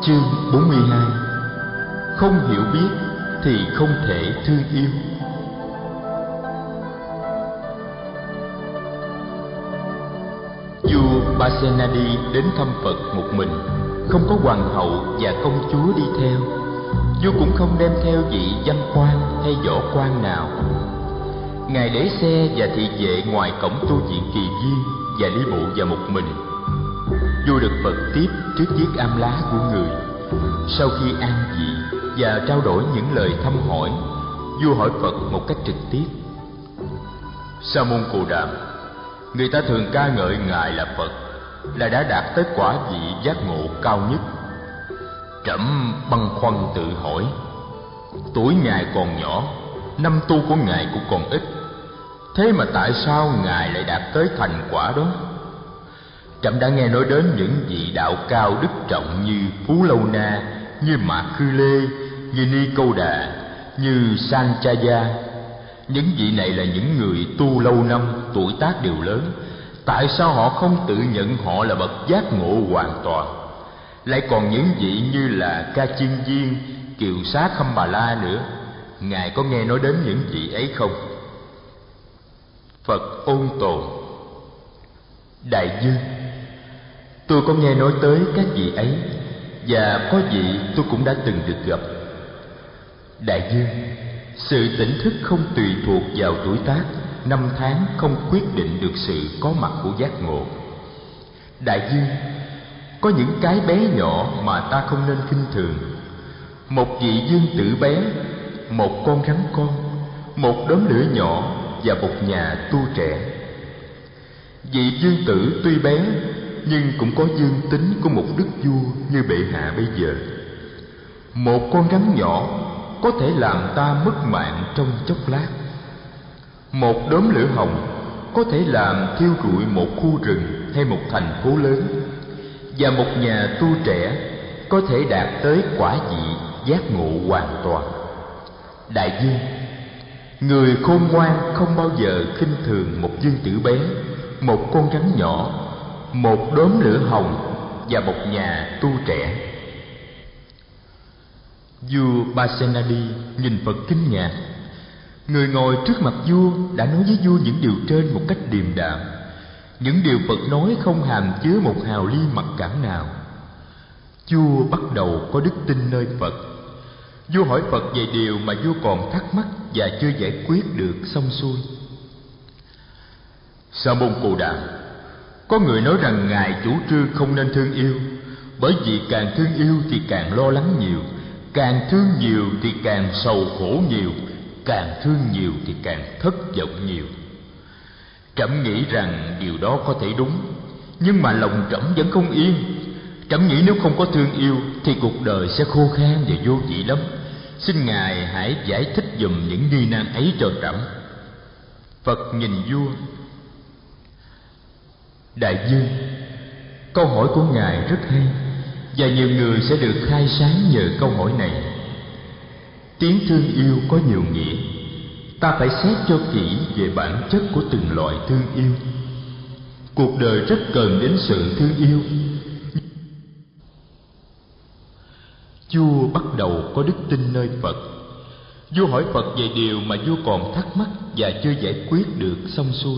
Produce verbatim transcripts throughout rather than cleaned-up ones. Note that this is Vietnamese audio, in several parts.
Chương bốn mươi hai. Không hiểu biết thì không thể thương yêu. Vua Pasenadi đến thăm Phật một mình, không có hoàng hậu và công chúa đi theo. Vua cũng không đem theo vị văn quan hay võ quan nào. Ngài để xe và thị vệ ngoài cổng tu viện Kỳ Viên và đi bộ vào một mình. Vua được Phật tiếp trước chiếc am lá của người. Sau khi an vị và trao đổi những lời thăm hỏi, vua hỏi Phật một cách trực tiếp: Sa môn Cù Đàm, người ta thường ca ngợi ngài là Phật, là đã đạt tới quả vị giác ngộ cao nhất. Trẫm băn khoăn tự hỏi, tuổi ngài còn nhỏ, năm tu của ngài cũng còn ít, thế mà tại sao ngài lại đạt tới thành quả đó? Trẫm đã nghe nói đến những vị đạo cao đức trọng như Phú Lâu Na, như Mạc Khư Lê, như Ni Câu Đà, như Sanchaya. Những vị này là những người tu lâu năm, tuổi tác đều lớn. Tại sao họ không tự nhận họ là bậc giác ngộ hoàn toàn? Lại còn những vị như là Ca Chiên Viên, Kiều Xá Khâm Bà La nữa. Ngài có nghe nói đến những vị ấy không? Phật ôn tồn: Đại vương, tôi có nghe nói tới các vị ấy, và có vị tôi cũng đã từng được gặp. Đại vương, sự tỉnh thức không tùy thuộc vào tuổi tác, năm tháng không quyết định được sự có mặt của giác ngộ. Đại vương, có những cái bé nhỏ mà ta không nên khinh thường. Một vị dương tử bé, một con rắn con, một đốm lửa nhỏ và một nhà tu trẻ. Vị dương tử tuy bé nhưng cũng có dương tính của một đức vua như bệ hạ bây giờ. Một con rắn nhỏ có thể làm ta mất mạng trong chốc lát. Một đốm lửa hồng có thể làm thiêu rụi một khu rừng hay một thành phố lớn. Và một nhà tu trẻ có thể đạt tới quả vị giác ngộ hoàn toàn. Đại vương, người khôn ngoan không bao giờ khinh thường một dương tử bé, một con rắn nhỏ, một đốm lửa hồng và một nhà tu trẻ. Vua Pasenadi nhìn Phật kinh ngạc. Người ngồi trước mặt vua đã nói với vua những điều trên một cách điềm đạm. Những điều Phật nói không hàm chứa một hào ly mặc cảm nào. Vua bắt đầu có đức tin nơi Phật. Vua hỏi Phật về điều mà vua còn thắc mắc và chưa giải quyết được xong xuôi. Sa môn Cù Đàm, có người nói rằng ngài chủ trương không nên thương yêu, bởi vì càng thương yêu thì càng lo lắng nhiều, càng thương nhiều thì càng sầu khổ nhiều, càng thương nhiều thì càng thất vọng nhiều. Trẫm nghĩ rằng điều đó có thể đúng, nhưng mà lòng trẫm vẫn không yên. Trẫm nghĩ nếu không có thương yêu thì cuộc đời sẽ khô khan và vô vị lắm. Xin ngài hãy giải thích giùm những nghi nan ấy cho trẫm. Phật nhìn vua: Đại vương, câu hỏi của ngài rất hay, và nhiều người sẽ được khai sáng nhờ câu hỏi này. Tiếng thương yêu có nhiều nghĩa. Ta phải xét cho kỹ về bản chất của từng loại thương yêu. Cuộc đời rất cần đến sự thương yêu. Vua bắt đầu có đức tin nơi Phật. Vua hỏi Phật về điều mà vua còn thắc mắc và chưa giải quyết được xong xuôi.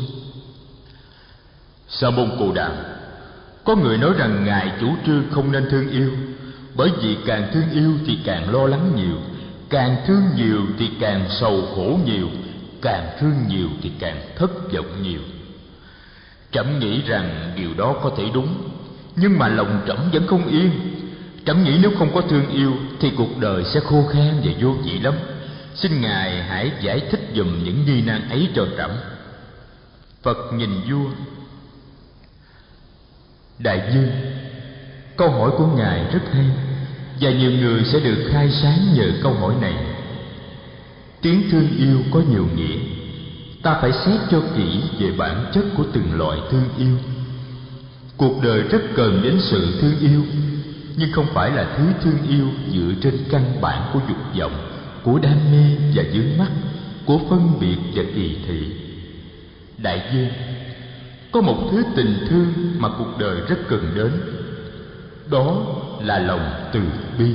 Sa môn Cù Đàm, có người nói rằng ngài chủ trương không nên thương yêu, bởi vì càng thương yêu thì càng lo lắng nhiều, càng thương nhiều thì càng sầu khổ nhiều, càng thương nhiều thì càng thất vọng nhiều. Trẫm nghĩ rằng điều đó có thể đúng, nhưng mà lòng trẫm vẫn không yên. Trẫm nghĩ nếu không có thương yêu thì cuộc đời sẽ khô khan và vô vị lắm. Xin ngài hãy giải thích giùm những nghi nan ấy cho trẫm. Phật nhìn vua: Đại vương, câu hỏi của ngài rất hay, và nhiều người sẽ được khai sáng nhờ câu hỏi này. Tiếng thương yêu có nhiều nghĩa. Ta phải xét cho kỹ về bản chất của từng loại thương yêu. Cuộc đời rất cần đến sự thương yêu, nhưng không phải là thứ thương yêu dựa trên căn bản của dục vọng, của đam mê và vướng mắc, của phân biệt và kỳ thị. Đại vương, có một thứ tình thương mà cuộc đời rất cần đến. Đó là lòng từ bi.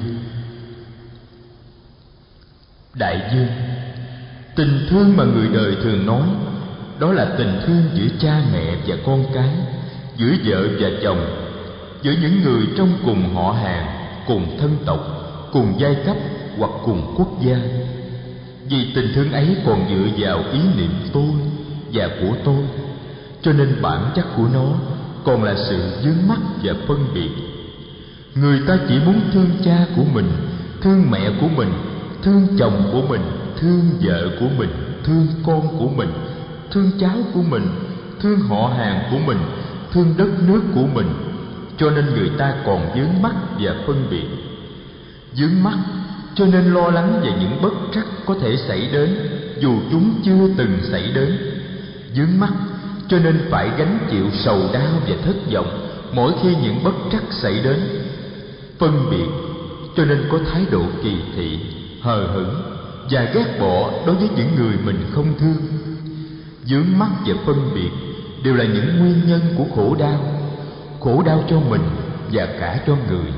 Đại dương, tình thương mà người đời thường nói, đó là tình thương giữa cha mẹ và con cái, giữa vợ và chồng, giữa những người trong cùng họ hàng, cùng thân tộc, cùng giai cấp hoặc cùng quốc gia. Vì tình thương ấy còn dựa vào ý niệm tôi và của tôi, cho nên bản chất của nó còn là sự vướng mắc và phân biệt. Người ta chỉ muốn thương cha của mình, thương mẹ của mình, thương chồng của mình, thương vợ của mình, thương con của mình, thương cháu của mình, thương họ hàng của mình, thương đất nước của mình. Cho nên người ta còn vướng mắc và phân biệt. Vướng mắc cho nên lo lắng về những bất trắc có thể xảy đến dù chúng chưa từng xảy đến. Vướng mắc cho nên phải gánh chịu sầu đau và thất vọng mỗi khi những bất trắc xảy đến. Phân biệt cho nên có thái độ kỳ thị, hờ hững và ghét bỏ đối với những người mình không thương. Vướng mắc và phân biệt đều là những nguyên nhân của khổ đau, khổ đau cho mình và cả cho người.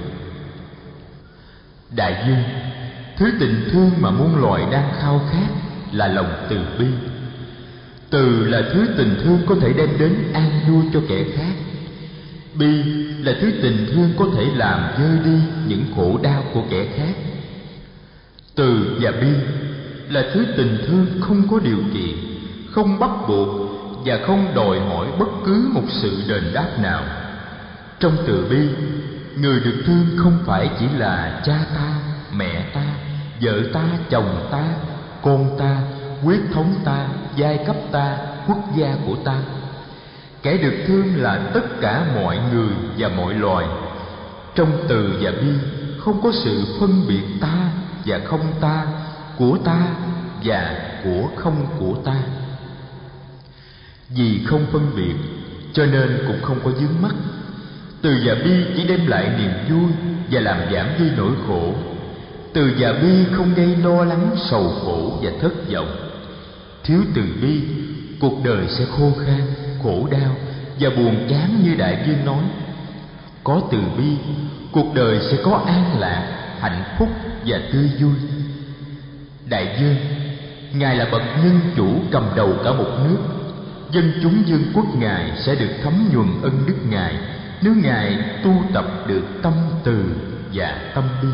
Đại dương, thứ tình thương mà muôn loài đang khao khát là lòng từ bi. Từ là thứ tình thương có thể đem đến an vui cho kẻ khác. Bi là thứ tình thương có thể làm vơi đi những khổ đau của kẻ khác. Từ và bi là thứ tình thương không có điều kiện, không bắt buộc và không đòi hỏi bất cứ một sự đền đáp nào. Trong từ bi, người được thương không phải chỉ là cha ta, mẹ ta, vợ ta, chồng ta, con ta, huyết thống ta, giai cấp ta, quốc gia của ta. Kẻ được thương là tất cả mọi người và mọi loài. Trong từ và bi không có sự phân biệt ta và không ta, của ta và của không của ta. Vì không phân biệt cho nên cũng không có vướng mắc. Từ và bi chỉ đem lại niềm vui và làm giảm đi nỗi khổ. Từ và bi không gây lo lắng, sầu khổ và thất vọng. Thiếu từ bi, cuộc đời sẽ khô khan, khổ đau và buồn chán như Đại Dương nói. Có từ bi, cuộc đời sẽ có an lạc, hạnh phúc và tươi vui. Đại Dương, Ngài là bậc nhân chủ cầm đầu cả một nước. Dân chúng vương quốc Ngài sẽ được thấm nhuần ân đức Ngài nếu Ngài tu tập được tâm từ và tâm bi.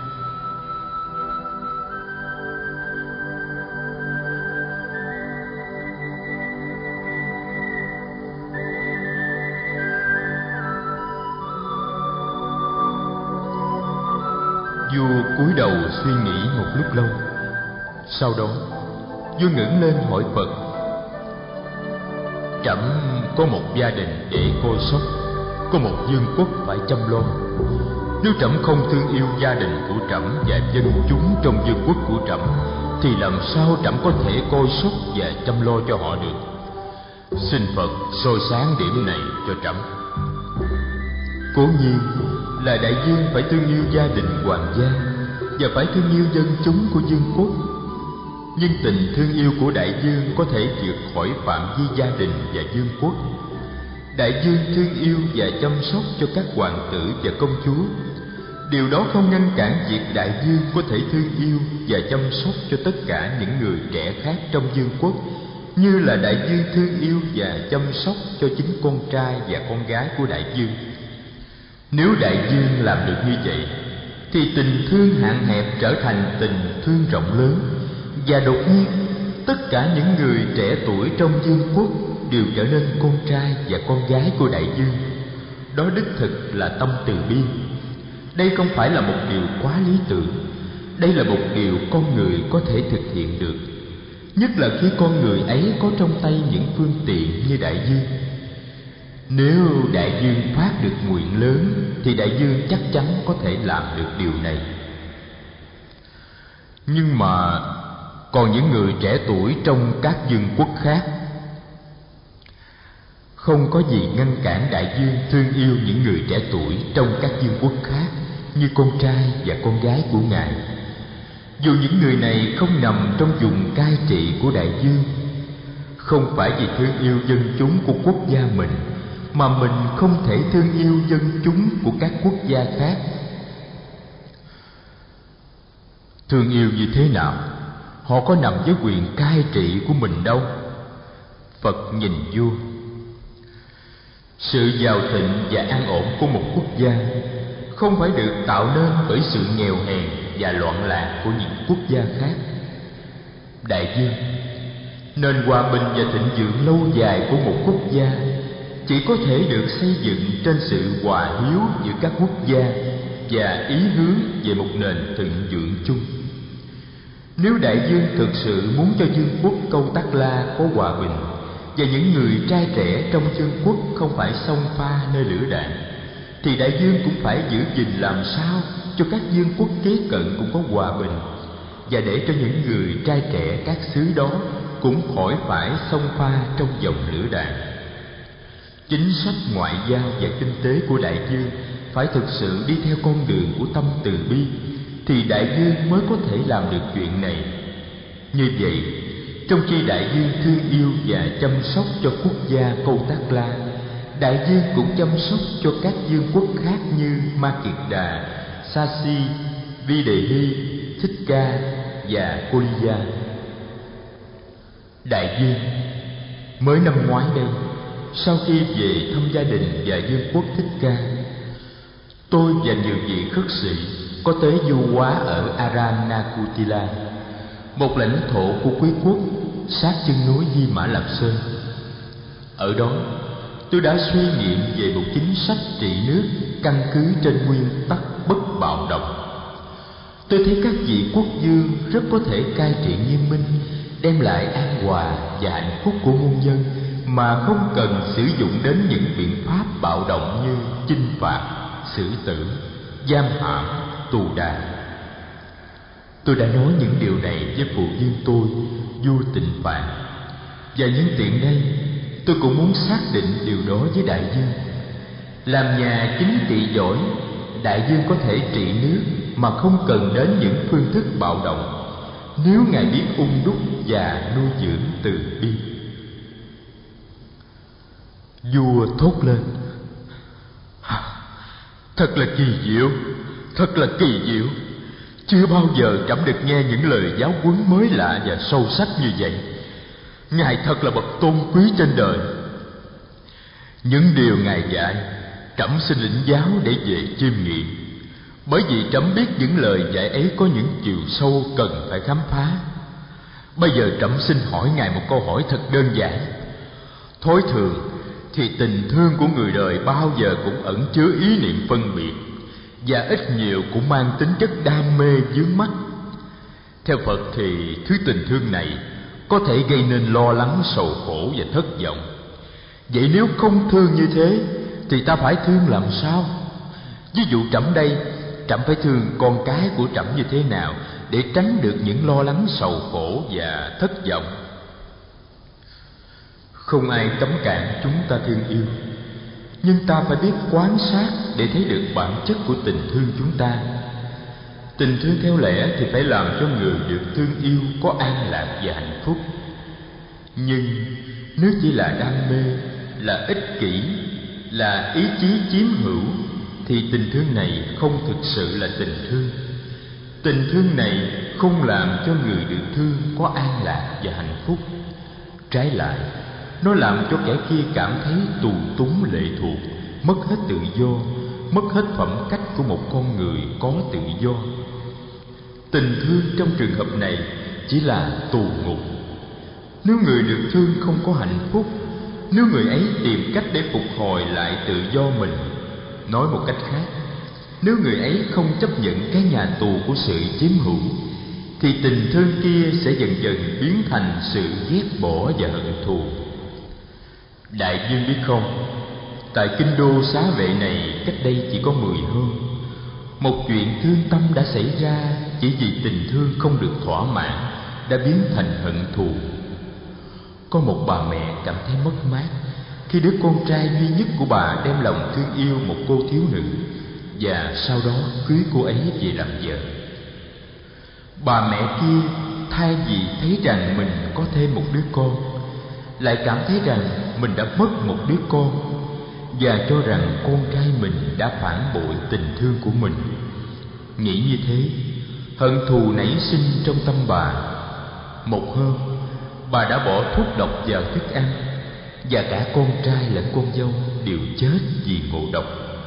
Vua cúi đầu suy nghĩ một lúc lâu. Sau đó vua ngẩng lên hỏi Phật: Trẫm có một gia đình để coi sóc, có một vương quốc phải chăm lo. Nếu trẫm không thương yêu gia đình của trẫm và dân chúng trong vương quốc của trẫm, thì làm sao trẫm có thể coi sóc và chăm lo cho họ được? Xin Phật soi sáng điểm này cho trẫm. Cố nhiên là Đại Dương phải thương yêu gia đình hoàng gia và phải thương yêu dân chúng của vương quốc. Nhưng tình thương yêu của Đại Dương có thể vượt khỏi phạm vi gia đình và vương quốc. Đại Dương thương yêu và chăm sóc cho các hoàng tử và công chúa. Điều đó không ngăn cản việc Đại Dương có thể thương yêu và chăm sóc cho tất cả những người trẻ khác trong vương quốc, như là Đại Dương thương yêu và chăm sóc cho chính con trai và con gái của Đại Dương. Nếu Đại Dương làm được như vậy, thì tình thương hạn hẹp trở thành tình thương rộng lớn, và đột nhiên tất cả những người trẻ tuổi trong vương quốc đều trở nên con trai và con gái của Đại Dương. Đó đích thực là tâm từ bi. Đây không phải là một điều quá lý tưởng. Đây là một điều con người có thể thực hiện được, nhất là khi con người ấy có trong tay những phương tiện như Đại Dương. Nếu Đại Dương phát được nguyện lớn, thì Đại Dương chắc chắn có thể làm được điều này. Nhưng mà còn những người trẻ tuổi trong các vương quốc khác, không có gì ngăn cản Đại Dương thương yêu những người trẻ tuổi trong các vương quốc khác như con trai và con gái của Ngài. Dù những người này không nằm trong vùng cai trị của Đại Dương, không phải vì thương yêu dân chúng của quốc gia mình mà mình không thể thương yêu dân chúng của các quốc gia khác. Thương yêu như thế nào? Họ có nằm với quyền cai trị của mình đâu. Phật nhìn vua. Sự giàu thịnh và an ổn của một quốc gia không phải được tạo nên bởi sự nghèo hèn và loạn lạc của những quốc gia khác. Đại vương, nền hòa bình và thịnh vượng lâu dài của một quốc gia chỉ có thể được xây dựng trên sự hòa hiếu giữa các quốc gia và ý hướng về một nền thịnh vượng chung. Nếu đại vương thực sự muốn cho vương quốc Câu Tắc La có hòa bình và những người trai trẻ trong vương quốc không phải xông pha nơi lửa đạn, thì đại vương cũng phải giữ gìn làm sao cho các vương quốc kế cận cũng có hòa bình, và để cho những người trai trẻ các xứ đó cũng khỏi phải xông pha trong dòng lửa đạn. Chính sách ngoại giao và kinh tế của đại vương phải thực sự đi theo con đường của tâm từ bi, thì đại vương mới có thể làm được chuyện này. Như vậy, trong khi đại vương thương yêu và chăm sóc cho quốc gia Câu Tắc La, đại vương cũng chăm sóc cho các vương quốc khác như Ma Kiệt Đà, Sa Si, Vi Đề Hy, Thích Ca và Cô Ly Gia. Đại vương, mới năm ngoái đây, sau khi về thăm gia đình và vương quốc Thích Ca, tôi và nhiều vị khất sĩ có tới du hóa ở Aranakutila, một lãnh thổ của quý quốc sát chân núi Hy Mã Lạp Sơn. Ở đó, tôi đã suy nghiệm về một chính sách trị nước căn cứ trên nguyên tắc bất bạo động. Tôi thấy các vị quốc vương rất có thể cai trị nghiêm minh, đem lại an hòa và hạnh phúc của muôn dân mà không cần sử dụng đến những biện pháp bạo động như chinh phạt, xử tử, giam hãm, tù đày. Tôi đã nói những điều này với phụ vương tôi, vua Tịnh Phạn, và nhân tiện đây tôi cũng muốn xác định điều đó với đại vương. Làm nhà chính trị giỏi, đại vương có thể trị nước mà không cần đến những phương thức bạo động, nếu ngài biết ung đúc và nuôi dưỡng từ bi. Vua thốt lên: Thật là kỳ diệu, thật là kỳ diệu. Chưa bao giờ trẫm được nghe những lời giáo huấn mới lạ và sâu sắc như vậy. Ngài thật là bậc tôn quý trên đời. Những điều ngài dạy, trẫm xin lĩnh giáo để về chiêm nghiệm, bởi vì trẫm biết những lời dạy ấy có những chiều sâu cần phải khám phá. Bây giờ trẫm xin hỏi ngài một câu hỏi thật đơn giản. Thói thường thì tình thương của người đời bao giờ cũng ẩn chứa ý niệm phân biệt, và ít nhiều cũng mang tính chất đam mê vướng mắc. Theo Phật thì thứ tình thương này có thể gây nên lo lắng, sầu khổ và thất vọng. Vậy nếu không thương như thế thì ta phải thương làm sao? Ví dụ trẫm đây, trẫm phải thương con cái của trẫm như thế nào để tránh được những lo lắng, sầu khổ và thất vọng? Không ai cấm cản chúng ta thương yêu, nhưng ta phải biết quan sát để thấy được bản chất của tình thương chúng ta. Tình thương theo lẽ thì phải làm cho người được thương yêu có an lạc và hạnh phúc. Nhưng nếu chỉ là đam mê, là ích kỷ, là ý chí chiếm hữu, thì tình thương này không thực sự là tình thương. Tình thương này không làm cho người được thương có an lạc và hạnh phúc. Trái lại, nó làm cho kẻ kia cảm thấy tù túng lệ thuộc, mất hết tự do, mất hết phẩm cách của một con người có tự do. Tình thương trong trường hợp này chỉ là tù ngục. Nếu người được thương không có hạnh phúc, nếu người ấy tìm cách để phục hồi lại tự do mình, nói một cách khác, nếu người ấy không chấp nhận cái nhà tù của sự chiếm hữu, thì tình thương kia sẽ dần dần biến thành sự ghét bỏ và hận thù. Đại vương biết không, tại kinh đô Xá Vệ này cách đây chỉ có mười hôm, một chuyện thương tâm đã xảy ra chỉ vì tình thương không được thỏa mãn đã biến thành hận thù. Có một bà mẹ cảm thấy mất mát khi đứa con trai duy nhất của bà đem lòng thương yêu một cô thiếu nữ và sau đó cưới cô ấy về làm vợ. Bà mẹ kia thay vì thấy rằng mình có thêm một đứa con, lại cảm thấy rằng mình đã mất một đứa con, và cho rằng con trai mình đã phản bội tình thương của mình. Nghĩ như thế, Hận thù nảy sinh trong tâm bà. Một hôm, bà đã bỏ thuốc độc vào thức ăn, và cả con trai lẫn con dâu đều chết vì ngộ độc.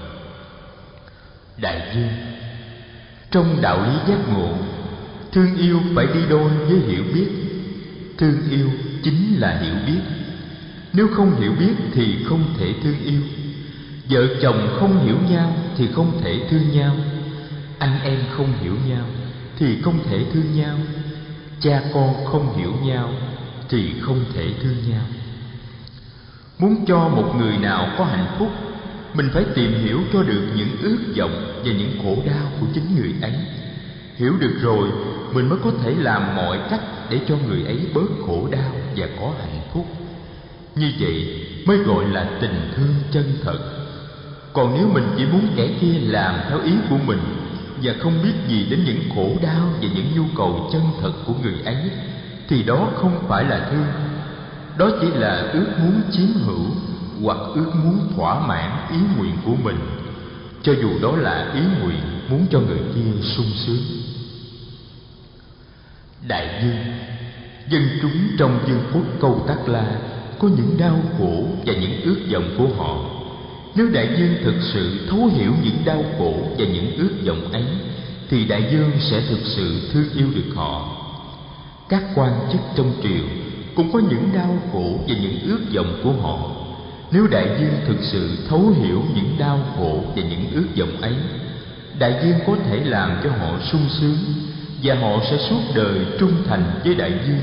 Đại dương, trong đạo lý giác ngộ, thương yêu phải đi đôi với hiểu biết. Thương yêu chính là hiểu biết. Nếu không hiểu biết thì không thể thương yêu. Vợ chồng không hiểu nhau thì không thể thương nhau. Anh em không hiểu nhau thì không thể thương nhau. Cha con không hiểu nhau thì không thể thương nhau. Muốn cho một người nào có hạnh phúc, mình phải tìm hiểu cho được những ước vọng và những khổ đau của chính người ấy. Hiểu được rồi, mình mới có thể làm mọi cách để cho người ấy bớt khổ đau và có hạnh phúc. Như vậy mới gọi là tình thương chân thật. Còn nếu mình chỉ muốn kẻ kia làm theo ý của mình và không biết gì đến những khổ đau và những nhu cầu chân thật của người ấy, thì đó không phải là thương. Đó chỉ là ước muốn chiếm hữu hoặc ước muốn thỏa mãn ý nguyện của mình, cho dù đó là ý nguyện muốn cho người kia sung sướng. Đại dương, dân chúng trong vương quốc Câu Tắc La có những đau khổ và những ước vọng của họ. Nếu đại dương thực sự thấu hiểu những đau khổ và những ước vọng ấy, thì đại dương sẽ thực sự thương yêu được họ. Các quan chức trong triều cũng có những đau khổ và những ước vọng của họ. Nếu đại dương thực sự thấu hiểu những đau khổ và những ước vọng ấy, đại dương có thể làm cho họ sung sướng, và họ sẽ suốt đời trung thành với đại dương.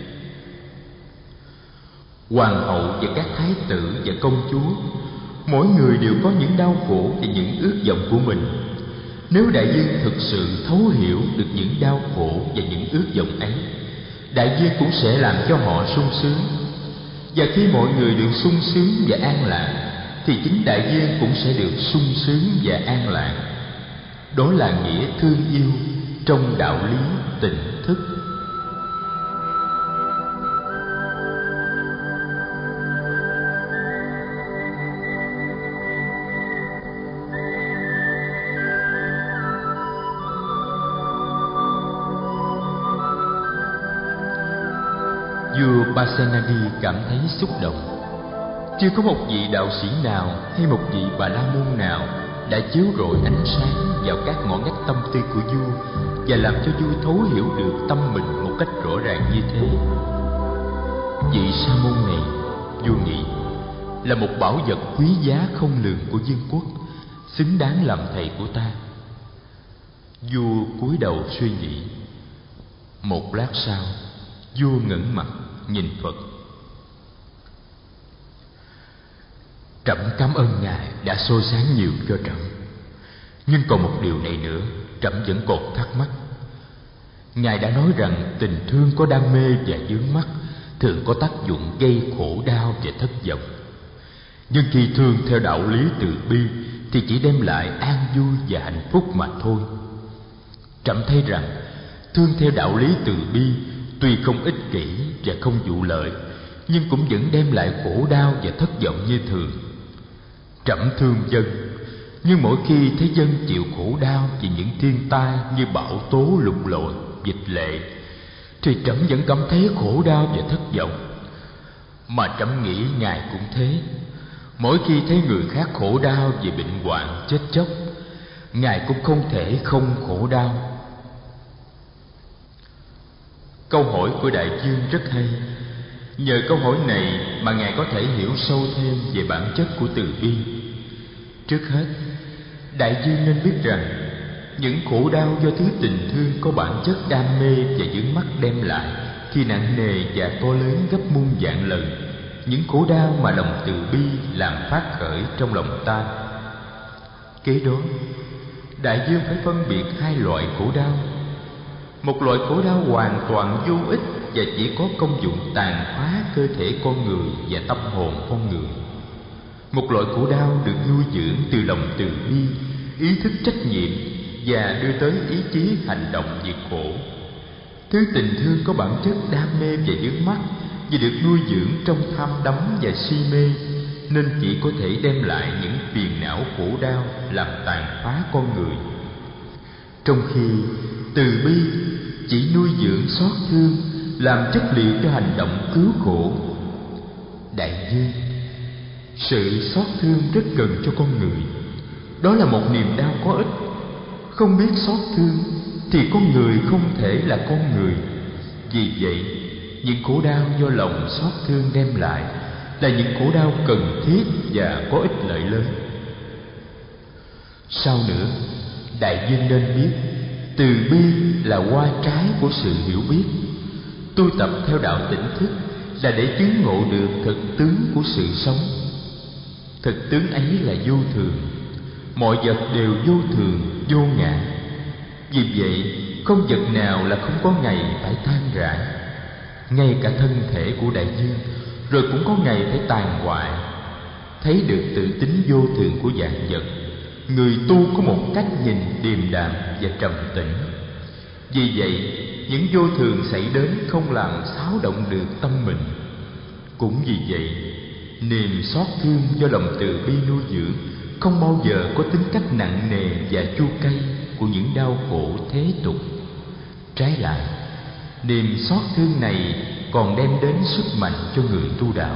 Hoàng hậu và các thái tử và công chúa, mỗi người đều có những đau khổ và những ước vọng của mình. Nếu đại dương thực sự thấu hiểu được những đau khổ và những ước vọng ấy, đại dương cũng sẽ làm cho họ sung sướng. Và khi mọi người được sung sướng và an lạc, thì chính đại dương cũng sẽ được sung sướng và an lạc. Đó là nghĩa thương yêu trong đạo lý tỉnh thức. Vua Pasenadi cảm thấy xúc động. Chưa có một vị đạo sĩ nào hay một vị Bà La Môn nào đã chiếu rọi ánh sáng vào các ngõ ngách tâm tư của vua và làm cho vua thấu hiểu được tâm mình một cách rõ ràng như thế. Vị Sa môn này, vua nghĩ, là một bảo vật quý giá không lường của vương quốc, xứng đáng làm thầy của ta. Vua cúi đầu suy nghĩ. Một lát sau, vua ngẩng mặt nhìn Phật. Trẫm cảm ơn Ngài đã soi sáng nhiều cho trẫm. Nhưng còn một điều này nữa, trẫm vẫn còn thắc mắc. Ngài đã nói rằng tình thương có đam mê và vướng mắc thường có tác dụng gây khổ đau và thất vọng. Nhưng khi thương theo đạo lý từ bi thì chỉ đem lại an vui và hạnh phúc mà thôi. Trẫm thấy rằng thương theo đạo lý từ bi tuy không ích kỷ và không vụ lợi, nhưng cũng vẫn đem lại khổ đau và thất vọng như thường. Trẫm thương dân, nhưng mỗi khi thấy dân chịu khổ đau vì những thiên tai như bão tố, lụt lội, dịch lệ, thì trẫm vẫn cảm thấy khổ đau và thất vọng. Mà trẫm nghĩ Ngài cũng thế. Mỗi khi thấy người khác khổ đau vì bệnh hoạn, chết chóc, Ngài cũng không thể không khổ đau. Câu hỏi của đại dương rất hay. Nhờ câu hỏi này mà Ngài có thể hiểu sâu thêm về bản chất của từ bi. Trước hết, đại dương nên biết rằng những khổ đau do thứ tình thương có bản chất đam mê và vướng mắc đem lại thì nặng nề và to lớn gấp muôn vạn lần những khổ đau mà lòng từ bi làm phát khởi trong lòng ta. Kế đó, đại dương phải phân biệt hai loại khổ đau. Một loại khổ đau hoàn toàn vô ích và chỉ có công dụng tàn phá cơ thể con người và tâm hồn con người. Một loại khổ đau được nuôi dưỡng từ lòng từ bi, ý thức trách nhiệm và đưa tới ý chí hành động diệt khổ. Thứ tình thương có bản chất đam mê và vướng mắc vì được nuôi dưỡng trong tham đắm và si mê, nên chỉ có thể đem lại những phiền não khổ đau làm tàn phá con người. Trong khi từ bi chỉ nuôi dưỡng xót thương, làm chất liệu cho hành động cứu khổ. Đại dương, sự xót thương rất cần cho con người. Đó là một niềm đau có ích. Không biết xót thương thì con người không thể là con người. Vì vậy, những khổ đau do lòng xót thương đem lại là những khổ đau cần thiết và có ích lợi lớn. Sau nữa, đại dương nên biết từ bi là hoa trái của sự hiểu biết. Tu tập theo đạo tỉnh thức là để chứng ngộ được thực tướng của sự sống. Thực tướng ấy là vô thường. Mọi vật đều vô thường, vô ngã. Vì vậy, không vật nào là không có ngày phải tan rã. Ngay cả thân thể của đại dương rồi cũng có ngày phải tàn hoại. Thấy được tự tính vô thường của vạn vật, người tu có một cách nhìn điềm đạm và trầm tĩnh. Vì vậy, những vô thường xảy đến không làm xáo động được tâm mình. Cũng vì vậy, niềm xót thương do lòng từ bi nuôi dưỡng không bao giờ có tính cách nặng nề và chua cay của những đau khổ thế tục. Trái lại, niềm xót thương này còn đem đến sức mạnh cho người tu đạo.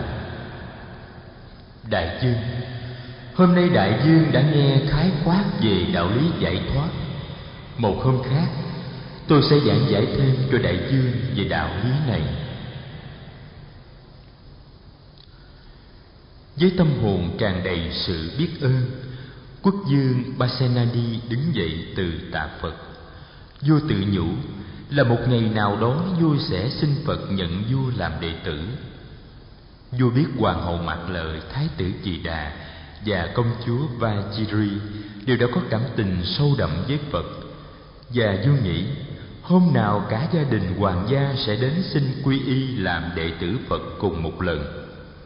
Đại dương, hôm nay đại dương đã nghe khái quát về đạo lý giải thoát. Một hôm khác, tôi sẽ giảng giải thêm cho đại dương về đạo lý này. Với tâm hồn tràn đầy sự biết ơn, quốc vương Pasenadi đứng dậy từ tạ Phật. Vua tự nhủ là một ngày nào đó vua sẽ xin Phật nhận vua làm đệ tử. Vua biết hoàng hậu Mạc Lợi, thái tử Kỳ Đà và công chúa Vajiri đều đã có cảm tình sâu đậm với Phật, và vua nghĩ hôm nào cả gia đình hoàng gia sẽ đến xin quy y làm đệ tử Phật cùng một lần.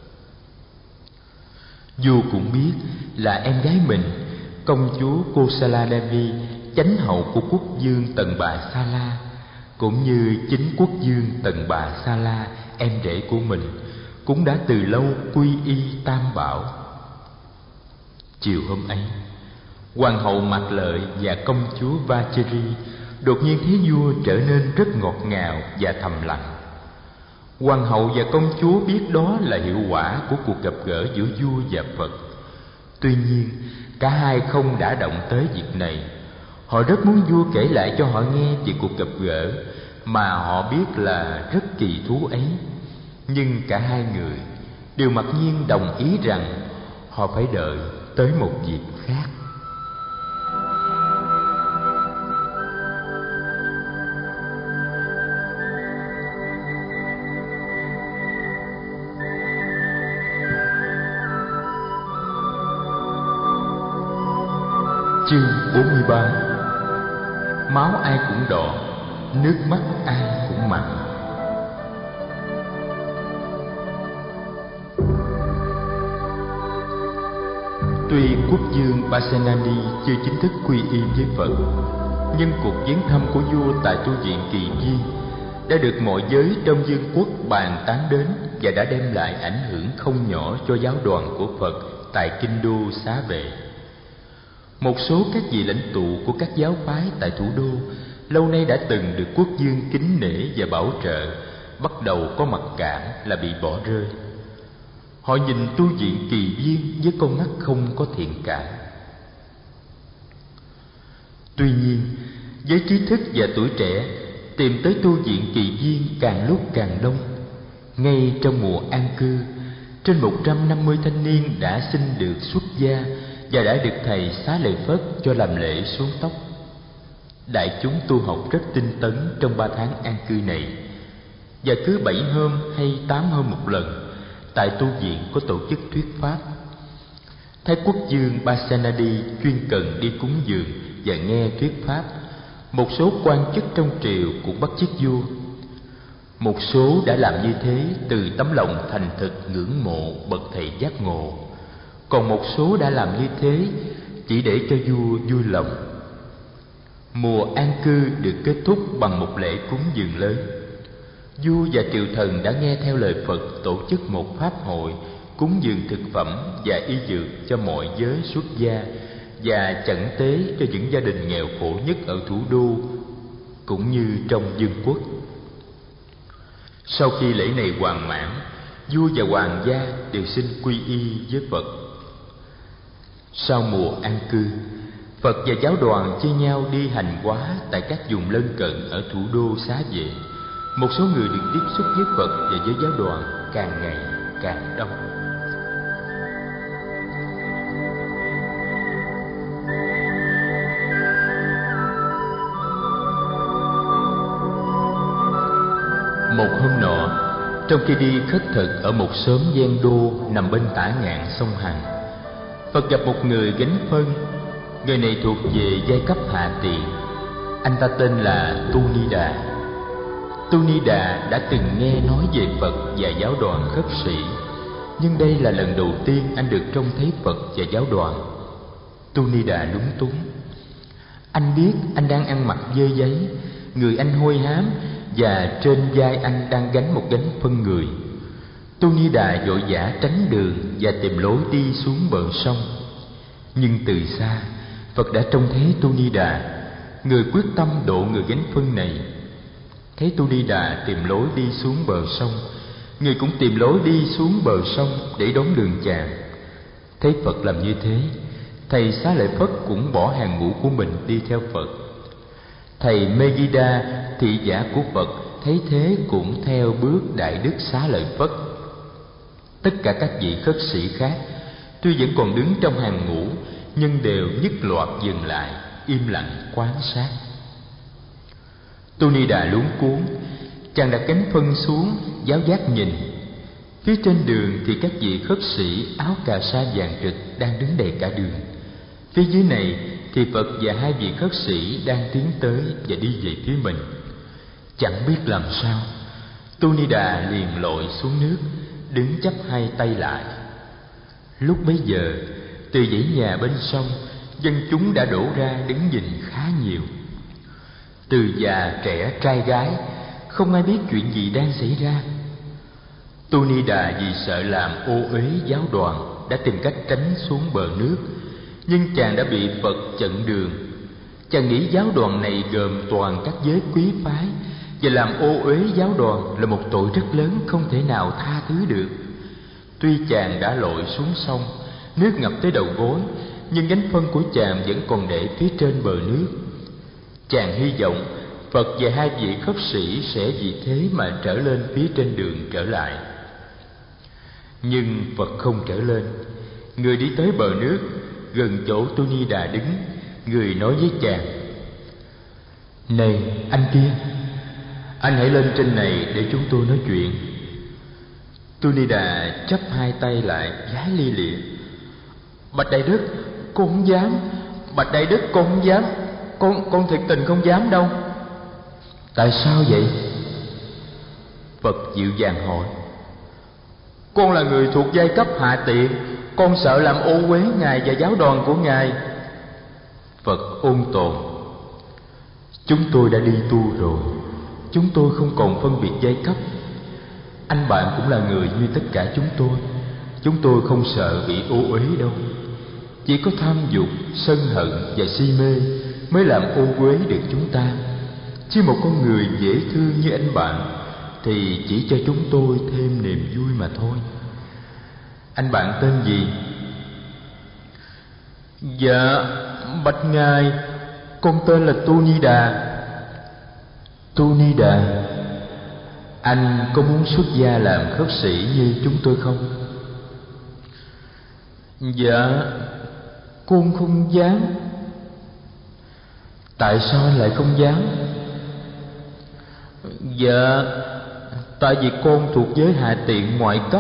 Vua cũng biết là em gái mình, công chúa Kosala Devi, chánh hậu của quốc vương Tần Bà Sa La, cũng như chính quốc vương Tần Bà Sa La, em rể của mình, cũng đã từ lâu quy y Tam Bảo. Chiều hôm ấy, hoàng hậu Mạc Lợi và công chúa Vajiri đột nhiên thấy vua trở nên rất ngọt ngào và thầm lặng. Hoàng hậu và công chúa biết đó là hiệu quả của cuộc gặp gỡ giữa vua và Phật. Tuy nhiên, cả hai không đả động tới việc này. Họ rất muốn vua kể lại cho họ nghe về cuộc gặp gỡ mà họ biết là rất kỳ thú ấy. Nhưng cả hai người đều mặc nhiên đồng ý rằng họ phải đợi tới một dịp khác. Chương bốn mươi ba. Máu ai cũng đỏ, nước mắt ai cũng mặn. Tuy quốc vương Pasenadi chưa chính thức quy y với Phật, nhưng cuộc viếng thăm của vua tại tu viện Kỳ Viên đã được mọi giới trong vương quốc bàn tán đến và đã đem lại ảnh hưởng không nhỏ cho giáo đoàn của Phật tại kinh đô Xá Vệ. Một số các vị lãnh tụ của các giáo phái tại thủ đô lâu nay đã từng được quốc vương kính nể và bảo trợ, bắt đầu có mặc cảm là bị bỏ rơi. Họ nhìn tu viện Kỳ Viên với con mắt không có thiện cảm. Tuy nhiên, giới trí thức và tuổi trẻ tìm tới tu viện Kỳ Viên càng lúc càng đông. Ngay trong mùa an cư, trên một trăm năm mươi thanh niên đã xin được xuất gia và đã được thầy xá lợi Phất cho làm lễ xuống tóc. Đại chúng tu học rất tinh tấn trong ba tháng an cư này, và cứ bảy hôm hay tám hôm một lần, tại tu viện có tổ chức thuyết pháp. Thái quốc vương Pasenadi chuyên cần đi cúng dường và nghe thuyết pháp. Một số quan chức trong triều cũng bắt chước vua. Một số đã làm như thế từ tấm lòng thành thực ngưỡng mộ bậc thầy giác ngộ, còn một số đã làm như thế chỉ để cho vua vui lòng. Mùa an cư được kết thúc bằng một lễ cúng dường lớn. Vua và triều thần đã nghe theo lời Phật tổ chức một pháp hội cúng dường thực phẩm và y dược cho mọi giới xuất gia và chẩn tế cho những gia đình nghèo khổ nhất ở thủ đô cũng như trong vương quốc. Sau khi lễ này hoàn mãn, vua và hoàng gia đều xin quy y với Phật. Sau mùa an cư, Phật và giáo đoàn chia nhau đi hành hóa tại các vùng lân cận ở thủ đô Xá Vệ. Một số người được tiếp xúc với Phật và với giáo đoàn càng ngày càng đông. Một hôm nọ, trong khi đi khất thực ở một xóm ven đô nằm bên tả ngạn sông Hằng, Phật gặp một người gánh phân. Người này thuộc về giai cấp hạ tiện. Anh ta tên là Tu Ni Đà. Tu Ni Đà đã từng nghe nói về Phật và giáo đoàn khất sĩ, nhưng đây là lần đầu tiên anh được trông thấy Phật và giáo đoàn. Tu Ni Đà lúng túng. Anh biết anh đang ăn mặc dơ giấy, người anh hôi hám, và trên vai anh đang gánh một gánh phân người. Tu Ni Đà vội vã tránh đường và tìm lối đi xuống bờ sông. Nhưng từ xa, Phật đã trông thấy Tu Ni Đà, người quyết tâm độ người gánh phân này. Thấy Tu Ni Đà tìm lối đi xuống bờ sông, người cũng tìm lối đi xuống bờ sông để đón đường chàng. Thấy Phật làm như thế, thầy Xá Lợi Phất cũng bỏ hàng ngũ của mình đi theo Phật. Thầy Megiddo, thị giả của Phật, thấy thế cũng theo bước Đại Đức Xá Lợi Phất. Tất cả các vị khất sĩ khác tuy vẫn còn đứng trong hàng ngũ, nhưng đều nhất loạt dừng lại, im lặng quan sát. Tu Ni Đà luống cuống, chàng đặt cánh phân xuống, giáo giác nhìn. Phía trên đường thì các vị khất sĩ áo cà sa vàng rực đang đứng đầy cả đường. Phía dưới này thì Phật và hai vị khất sĩ đang tiến tới và đi về phía mình. Chẳng biết làm sao, Tu Ni Đà liền lội xuống nước, đứng chắp hai tay lại. Lúc bấy giờ, từ dãy nhà bên sông, dân chúng đã đổ ra đứng nhìn khá nhiều. Từ già trẻ trai gái, không ai biết chuyện gì đang xảy ra. Tu Ni Đà vì sợ làm ô uế giáo đoàn đã tìm cách tránh xuống bờ nước, nhưng chàng đã bị Phật chặn đường. Chàng nghĩ giáo đoàn này gồm toàn các giới quý phái, và làm ô uế giáo đoàn là một tội rất lớn không thể nào tha thứ được. Tuy chàng đã lội xuống sông, nước ngập tới đầu gối, nhưng gánh phân của chàng vẫn còn để phía trên bờ nước. Chàng hy vọng Phật và hai vị khất sĩ sẽ vì thế mà trở lên phía trên đường trở lại. Nhưng Phật không trở lên. Người đi tới bờ nước, gần chỗ Tu Ni Đà đứng, người nói với chàng: "Này anh kia, anh hãy lên trên này để chúng tôi nói chuyện." Tu Ni Đà chắp hai tay lại, vái li lịa: "Bạch Đại Đức, con không dám. Bạch Đại Đức, con không dám. Con con thiệt tình không dám đâu." "Tại sao vậy?" Phật dịu dàng hỏi. "Con là người thuộc giai cấp hạ tiện, con sợ làm ô uế ngài và giáo đoàn của ngài." Phật ôn tồn: "Chúng tôi đã đi tu rồi, chúng tôi không còn phân biệt giai cấp. Anh bạn cũng là người như tất cả chúng tôi. Chúng tôi không sợ bị ô uế đâu. Chỉ có tham dục, sân hận và si mê mới làm ô uế được chúng ta. Chứ một con người dễ thương như anh bạn thì chỉ cho chúng tôi thêm niềm vui mà thôi." "Anh bạn tên gì?" "Dạ, bạch ngài, con tên là Tu Ni Đà." "Tu Ni Đà, anh có muốn xuất gia làm khất sĩ như chúng tôi không?" "Dạ, con không dám." "Tại sao anh lại không dám?" "Dạ, tại vì con thuộc giới hạ tiện ngoại cấp."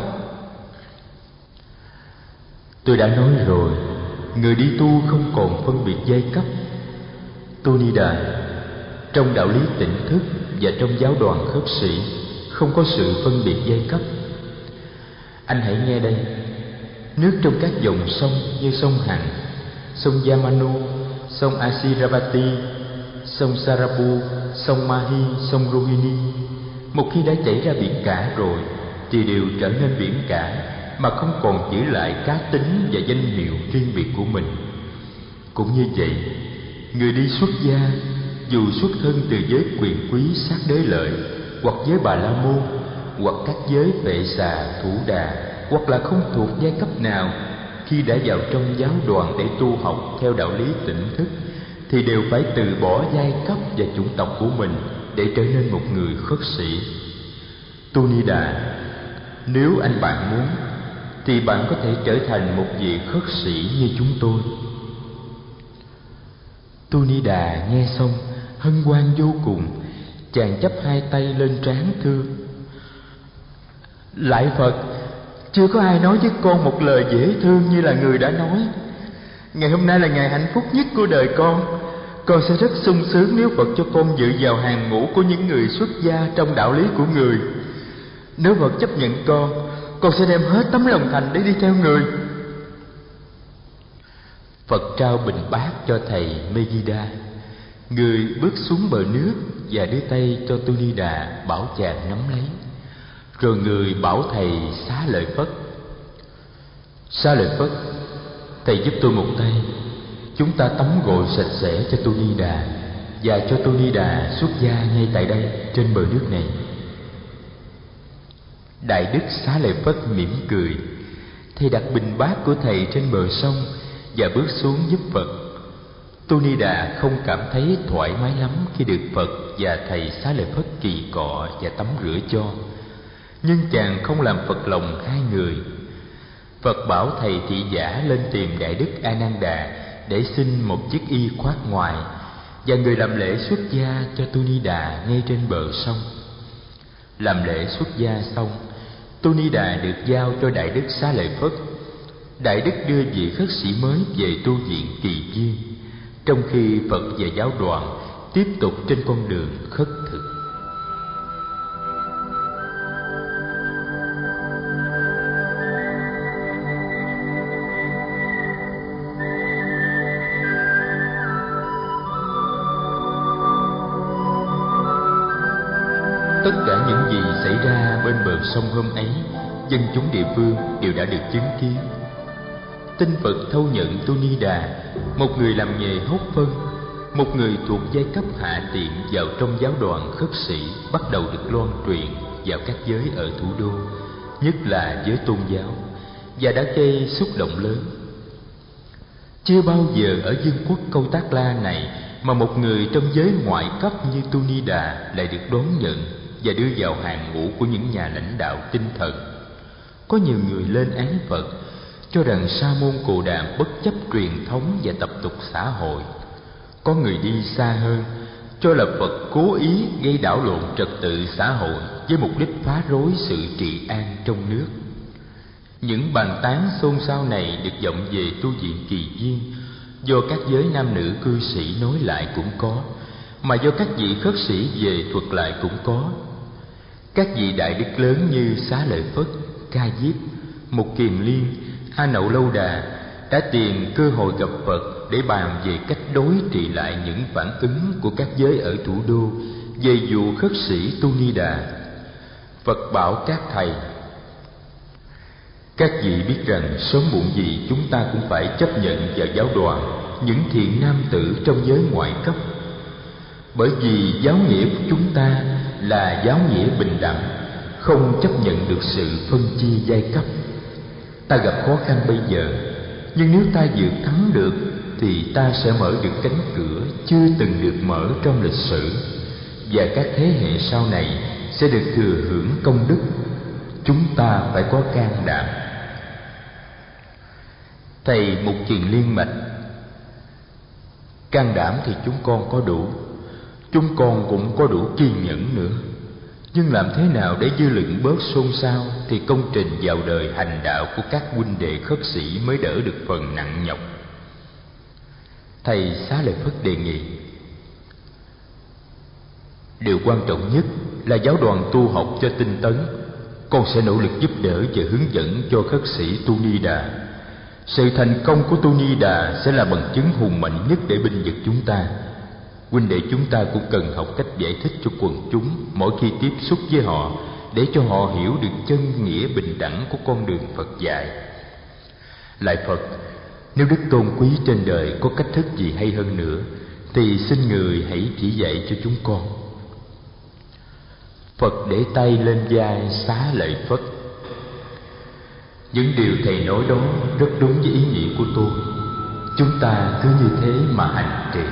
"Tôi đã nói rồi, người đi tu không còn phân biệt giai cấp." Tu Ni Đà, trong đạo lý tỉnh thức và trong giáo đoàn khất sĩ không có sự phân biệt giai cấp. Anh hãy nghe đây. Nước trong các dòng sông như sông Hằng, sông Yamanu, sông Asiravati, sông Sarabu, sông Mahi, sông Rohini, một khi đã chảy ra biển cả rồi thì đều trở nên biển cả mà không còn giữ lại cá tính và danh hiệu riêng biệt của mình. Cũng như vậy, người đi xuất gia dù xuất thân từ giới quyền quý sát đế lợi, hoặc giới Bà La Môn, hoặc các giới Vệ Xà, Thủ Đà, hoặc là không thuộc giai cấp nào, khi đã vào trong giáo đoàn để tu học theo đạo lý tỉnh thức, thì đều phải từ bỏ giai cấp và chủng tộc của mình để trở nên một người khất sĩ. Tu Ni Đà, nếu anh bạn muốn, thì bạn có thể trở thành một vị khất sĩ như chúng tôi. Tu Ni Đà nghe xong hân hoan vô cùng, chàng chắp hai tay lên trán thưa: Lạy Phật, chưa có ai nói với con một lời dễ thương như là người đã nói. Ngày hôm nay là ngày hạnh phúc nhất của đời con. Con sẽ rất sung sướng nếu Phật cho con dự vào hàng ngũ của những người xuất gia trong đạo lý của người. Nếu Phật chấp nhận con, con sẽ đem hết tấm lòng thành để đi theo người. Phật trao bình bát cho thầy Megiddo. Người bước xuống bờ nước và đưa tay cho Tu Ni Đà, bảo chàng nắm lấy. Rồi người bảo thầy Xá Lợi Phất: Xá Lợi Phất, thầy giúp tôi một tay. Chúng ta tắm gội sạch sẽ cho Tu Ni Đà, và cho Tu Ni Đà xuất gia ngay tại đây, trên bờ nước này. Đại đức Xá Lợi Phất mỉm cười. Thầy đặt bình bát của thầy trên bờ sông và bước xuống giúp Phật. Tu Ni Đà không cảm thấy thoải mái lắm khi được Phật và thầy Xá Lợi Phất kỳ cọ và tắm rửa cho, nhưng chàng không làm phật lòng hai người. Phật bảo thầy thị giả lên tìm Đại đức A Nan Đà để xin một chiếc y khoác ngoài, và người làm lễ xuất gia cho Tu Ni Đà ngay trên bờ sông. Làm lễ xuất gia xong, Tu Ni Đà được giao cho Đại đức Xá Lợi Phất. Đại đức đưa vị khất sĩ mới về tu viện Kỳ Viên, trong khi Phật và giáo đoàn tiếp tục trên con đường khất thực. Tất cả những gì xảy ra bên bờ sông hôm ấy, dân chúng địa phương đều đã được chứng kiến. Tin Phật thâu nhận Tu Ni Đà, một người làm nghề hốt phân, một người thuộc giai cấp hạ tiện, vào trong giáo đoàn khất sĩ, bắt đầu được loan truyền vào các giới ở thủ đô, nhất là giới tôn giáo, và đã gây xúc động lớn. Chưa bao giờ ở vương quốc Câu Tác La này mà một người trong giới ngoại cấp như Tu Ni Đà lại được đón nhận và đưa vào hàng ngũ của những nhà lãnh đạo tinh thần. Có nhiều người lên án Phật, cho rằng Sa môn Cồ Đàm bất chấp truyền thống và tập tục xã hội. Có người đi xa hơn, cho là Phật cố ý gây đảo lộn trật tự xã hội với mục đích phá rối sự trị an trong nước. Những bàn tán xôn xao này được vọng về tu viện Kỳ Viên do các giới nam nữ cư sĩ nói lại cũng có, mà do các vị khất sĩ về thuật lại cũng có. Các vị đại đức lớn như Xá Lợi Phất, Ca Diếp, Mục Kiền Liên, A Nậu Lâu Đà đã tìm cơ hội gặp Phật để bàn về cách đối trị lại những phản ứng của các giới ở thủ đô về vụ khất sĩ Tu Ni Đà. Phật bảo các thầy: Các vị biết rằng sớm muộn gì chúng ta cũng phải chấp nhận vào giáo đoàn những thiện nam tử trong giới ngoại cấp, bởi vì giáo nghĩa của chúng ta là giáo nghĩa bình đẳng, không chấp nhận được sự phân chia giai cấp. Ta gặp khó khăn bây giờ, nhưng nếu ta vượt thắng được thì ta sẽ mở được cánh cửa chưa từng được mở trong lịch sử, và các thế hệ sau này sẽ được thừa hưởng công đức. Chúng ta phải có can đảm. Thầy Mục Kiền Liên mạch: Can đảm thì chúng con có đủ, chúng con cũng có đủ kiên nhẫn nữa, nhưng làm thế nào để dư luận bớt xôn xao thì công trình vào đời hành đạo của các huynh đệ khất sĩ mới đỡ được phần nặng nhọc. Thầy Xá Lợi Phất đề nghị: Điều quan trọng nhất là giáo đoàn tu học cho tinh tấn. Con sẽ nỗ lực giúp đỡ và hướng dẫn cho khất sĩ Tu Ni Đà. Sự thành công của Tu Ni Đà sẽ là bằng chứng hùng mạnh nhất để binh vực chúng ta. Huynh đệ chúng ta cũng cần học cách giải thích cho quần chúng mỗi khi tiếp xúc với họ, để cho họ hiểu được chân nghĩa bình đẳng của con đường Phật dạy. Lại Phật, Nếu đức tôn quý trên đời có cách thức gì hay hơn nữa, thì xin người hãy chỉ dạy cho chúng con. Phật để tay lên vai xá lợi Phất: những điều thầy nói đó rất đúng với ý nghĩa của tôi. Chúng ta cứ như thế mà hành trì.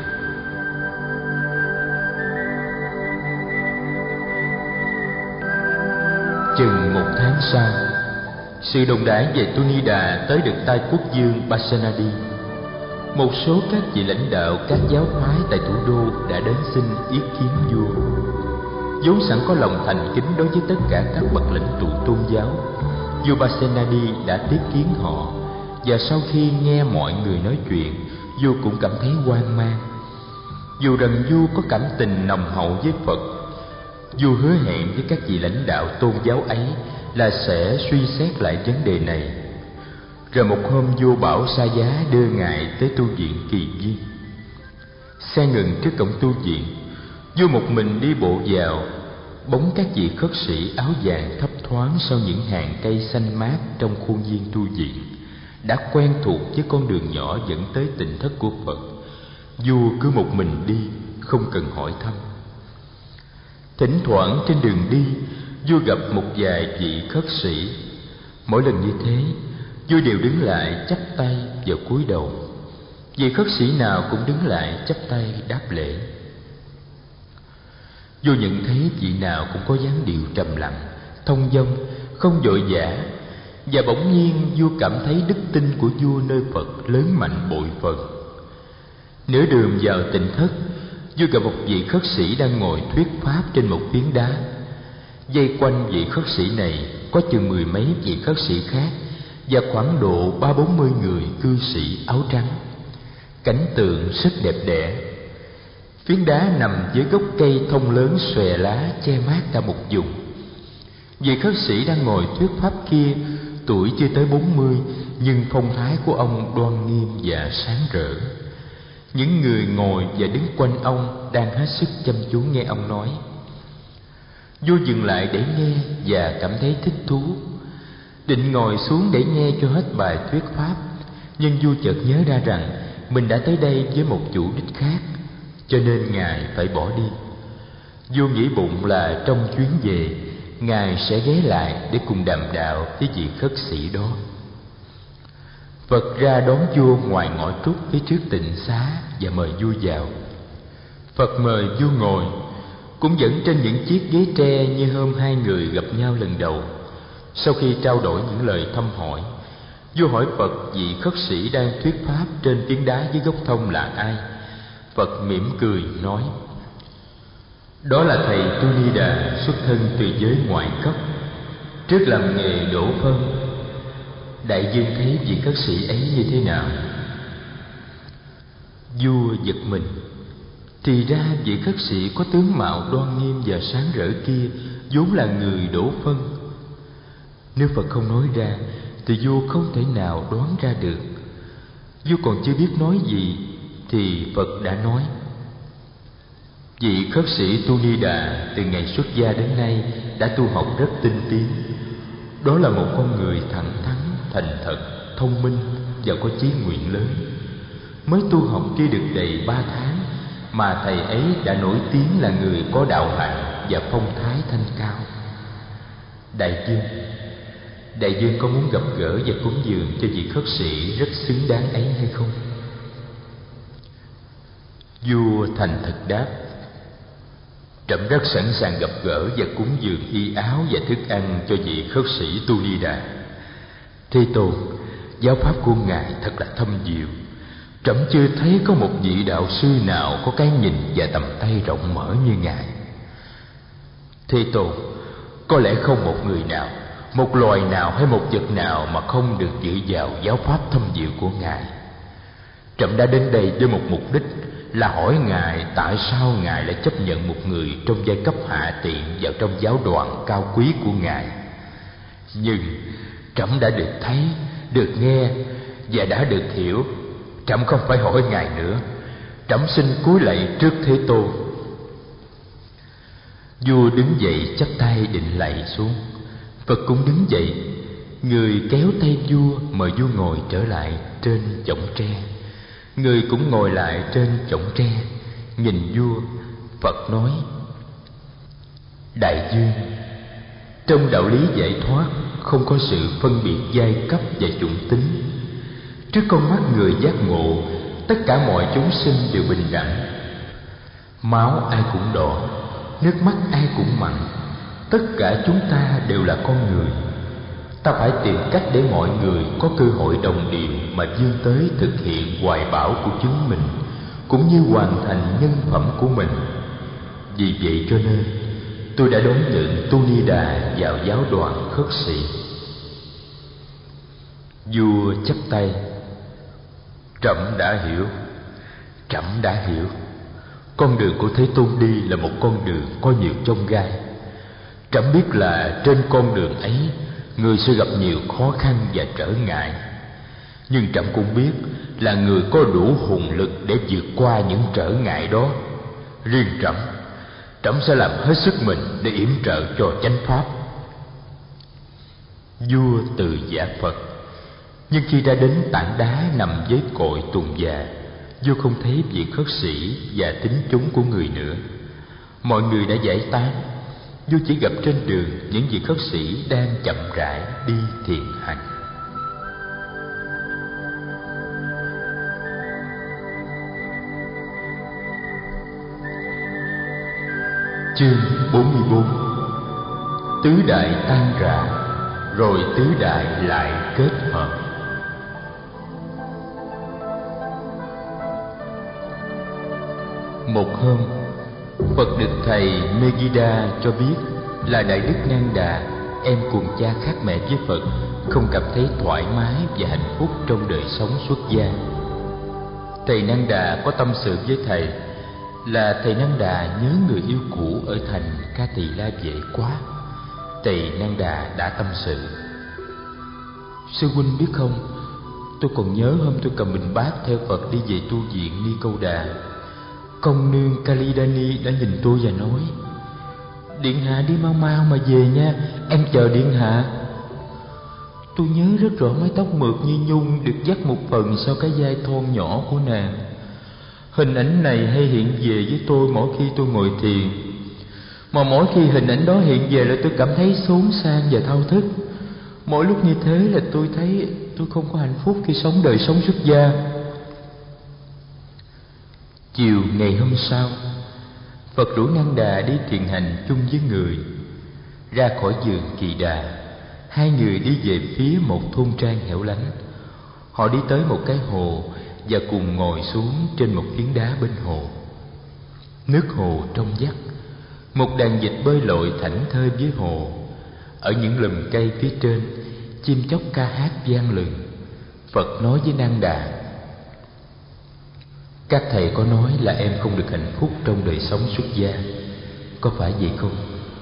Chừng một tháng sau, sự đồn đãi về Tu Ni Đà tới được tai quốc vương Pasenadi. Một số các vị lãnh đạo các giáo phái tại thủ đô đã đến xin ý kiến vua. Vốn sẵn có lòng thành kính đối với tất cả các bậc lãnh tụ tôn giáo, vua Pasenadi đã tiếp kiến họ, và sau khi nghe mọi người nói chuyện, vua cũng cảm thấy hoang mang. Dù rằng vua có cảm tình nồng hậu với Phật, vua hứa hẹn với các vị lãnh đạo tôn giáo ấy là sẽ suy xét lại vấn đề này. Rồi một hôm, vua bảo xa giá đưa ngài tới tu viện Kỳ Viên. Xe ngừng trước cổng tu viện, vua một mình đi bộ vào. Bóng các vị khất sĩ áo vàng thấp thoáng sau những hàng cây xanh mát trong khuôn viên tu viện, đã quen thuộc với con đường nhỏ dẫn tới tịnh thất của Phật. Vua cứ một mình đi, không cần hỏi thăm. Thỉnh thoảng trên đường đi, vua gặp một vài vị khất sĩ. Mỗi lần như thế, vua đều đứng lại chắp tay và cúi đầu. Vị khất sĩ nào cũng đứng lại chắp tay đáp lễ. Vua nhận thấy vị nào cũng có dáng điệu trầm lặng, thông dong, không vội vã. Và bỗng nhiên vua cảm thấy đức tin của vua nơi Phật lớn mạnh bội phần. Nửa đường vào tịnh thất, vua gặp một vị khất sĩ đang ngồi thuyết pháp trên một phiến đá. Vây quanh vị khất sĩ này có chừng mười mấy vị khất sĩ khác, và khoảng độ ba bốn mươi người cư sĩ áo trắng. Cảnh tượng rất đẹp đẽ. Phiến đá nằm dưới gốc cây thông lớn xòe lá che mát cả một vùng. Vị khất sĩ đang ngồi thuyết pháp kia tuổi chưa tới bốn mươi, nhưng phong thái của ông đoan nghiêm và sáng rỡ. Những người ngồi và đứng quanh ông đang hết sức chăm chú nghe ông nói. Vua dừng lại để nghe và cảm thấy thích thú, định ngồi xuống để nghe cho hết bài thuyết pháp. Nhưng vua chợt nhớ ra rằng mình đã tới đây với một chủ đích khác, cho nên ngài phải bỏ đi. Vua nghĩ bụng là trong chuyến về, ngài sẽ ghé lại để cùng đàm đạo với vị khất sĩ đó. Phật ra đón vua ngoài ngõ trúc phía trước tịnh xá và mời vua vào. Phật mời vua ngồi, cũng vẫn trên những chiếc ghế tre như hôm hai người gặp nhau lần đầu. Sau khi trao đổi những lời thăm hỏi, vua hỏi Phật vị khất sĩ đang thuyết pháp trên phiến đá dưới gốc thông là ai. Phật mỉm cười nói: đó là thầy Tu Ni Đà, xuất thân từ giới ngoại cấp, trước làm nghề đổ phân. Đại dương thấy vị khất sĩ ấy như thế nào? Vua giật mình. Thì ra vị khất sĩ có tướng mạo đoan nghiêm và sáng rỡ kia vốn là người đổ phân. Nếu Phật không nói ra thì vua không thể nào đoán ra được. Vua còn chưa biết nói gì thì Phật đã nói: vị khất sĩ Tu Ni Đà từ ngày xuất gia đến nay đã tu học rất tinh tiến. Đó là một con người thẳng thắn, thành thật, thông minh và có chí nguyện lớn. Mới tu học chưa được đầy ba tháng mà thầy ấy đã nổi tiếng là người có đạo hạnh và phong thái thanh cao. Đại dương, đại dương có muốn gặp gỡ và cúng dường cho vị khất sĩ rất xứng đáng ấy hay không? Vua thành thật đáp: trẫm rất sẵn sàng gặp gỡ và cúng dường y áo và thức ăn cho vị khất sĩ Tu Ni Đà. Thế Tôn, giáo pháp của ngài thật là thâm diệu. Trẫm chưa thấy có một vị đạo sư nào có cái nhìn và tầm tay rộng mở như ngài. Thế Tôn, có lẽ không một người nào, một loài nào hay một vật nào mà không được dự vào giáo pháp thâm diệu của ngài. Trẫm đã đến đây với một mục đích là hỏi ngài tại sao ngài lại chấp nhận một người trong giai cấp hạ tiện vào trong giáo đoàn cao quý của ngài. Nhưng trẫm đã được thấy, được nghe và đã được hiểu. Trẫm không phải hỏi ngài nữa. Trẫm xin cúi lạy trước Thế Tôn. Vua đứng dậy chắp tay định lạy xuống. Phật cũng đứng dậy. người kéo tay vua mời vua ngồi trở lại trên chõng tre. Người cũng ngồi lại trên chõng tre, nhìn vua. Phật nói: Đại vương, trong đạo lý giải thoát không có sự phân biệt giai cấp và chủng tính. Trước con mắt người giác ngộ, tất cả mọi chúng sinh đều bình đẳng. Máu ai cũng đỏ, nước mắt ai cũng mặn. Tất cả chúng ta đều là con người. Ta phải tìm cách để mọi người có cơ hội đồng điệu mà vươn tới thực hiện hoài bão của chính mình, cũng như hoàn thành nhân phẩm của mình. Vì vậy cho nên tôi đã đón nhận Tu Ni Đà vào giáo đoàn khất sĩ. Vua chắp tay: Trẫm đã hiểu, trẫm đã hiểu. Con đường của Thế Tôn đi là một con đường có nhiều chông gai. Trẫm biết là trên con đường ấy người sẽ gặp nhiều khó khăn và trở ngại. Nhưng trẫm cũng biết là người có đủ hùng lực để vượt qua những trở ngại đó. Riêng trẫm, trẫm sẽ làm hết sức mình để yểm trợ cho chánh pháp. Vua từ giả Phật, nhưng khi ra đến tảng đá nằm với cội tùng già, vua không thấy vị khất sĩ và tín chúng của người nữa. Mọi người đã giải tán. Vua chỉ gặp trên đường những vị khất sĩ đang chậm rãi đi thiền hành. Chương bốn mươi bốn. Tứ đại tan rã, rồi tứ đại lại kết hợp. Một hôm, Phật được thầy Megiddo cho biết là Đại Đức Nang Đà, em cùng cha khác mẹ với Phật, không cảm thấy thoải mái và hạnh phúc trong đời sống xuất gia. Thầy Nang Đà có tâm sự với thầy là thầy Nang Đà nhớ người yêu cũ ở thành Ca Tỳ La Vệ quá. Thầy Nang Đà đã tâm sự: Sư huynh biết không, tôi còn nhớ hôm tôi cầm bình bát theo Phật đi về tu viện Ni Câu Đà, công nương Kalidani đã nhìn tôi và nói: Điện hạ đi mau mau mà về nha, em chờ điện hạ. Tôi nhớ rất rõ mái tóc mượt như nhung được dắt một phần sau cái vai thon nhỏ của nàng. Hình ảnh này hay hiện về với tôi mỗi khi tôi ngồi thiền, mà mỗi khi hình ảnh đó hiện về là tôi cảm thấy xốn sang và thao thức. Mỗi lúc như thế là tôi thấy tôi không có hạnh phúc khi sống đời sống xuất gia. Chiều ngày hôm sau, Phật rủ Nang Đà đi thiền hành chung với người. Ra khỏi vườn Kỳ Đà, hai người đi về phía một thôn trang hẻo lánh. Họ đi tới một cái hồ và cùng ngồi xuống trên một phiến đá bên hồ. Nước hồ trong vắt, một đàn vịt bơi lội thảnh thơi dưới hồ. Ở những lùm cây phía trên, chim chóc ca hát vang lừng. Phật nói với Nang Đà: Các thầy có nói là em không được hạnh phúc trong đời sống xuất gia, có phải vậy không?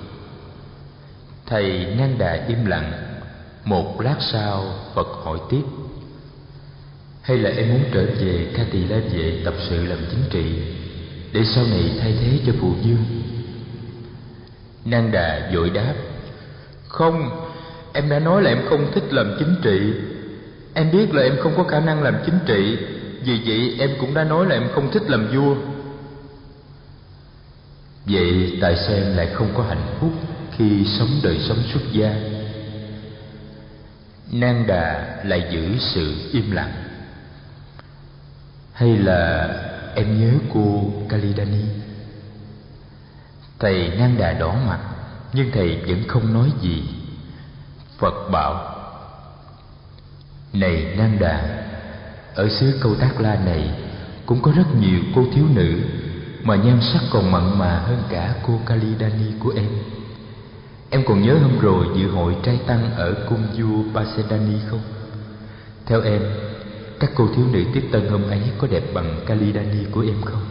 Thầy Nang Đà im lặng. Một lát sau, Phật hỏi tiếp: Hay là em muốn trở về Ca Tỳ La Vệ tập sự làm chính trị, để sau này thay thế cho Phù Dương? Nang Đà vội đáp: Không, em đã nói là em không thích làm chính trị. Em biết là em không có khả năng làm chính trị, vì vậy em cũng đã nói là em không thích làm vua. Vậy tại sao em lại không có hạnh phúc khi sống đời sống xuất gia? Nang Đà lại giữ sự im lặng. Hay là em nhớ cô Kalidani? Thầy Nang Đà đỏ mặt, nhưng thầy vẫn không nói gì. Phật bảo: Này Nang Đà, ở xứ Câu Tác La này cũng có rất nhiều cô thiếu nữ mà nhan sắc còn mặn mà hơn cả cô Kalidani của em. Em còn nhớ hôm rồi dự hội trai tăng ở cung vua Pasedani không? Theo em, các cô thiếu nữ tiếp tân hôm ấy có đẹp bằng Kalidani của em không?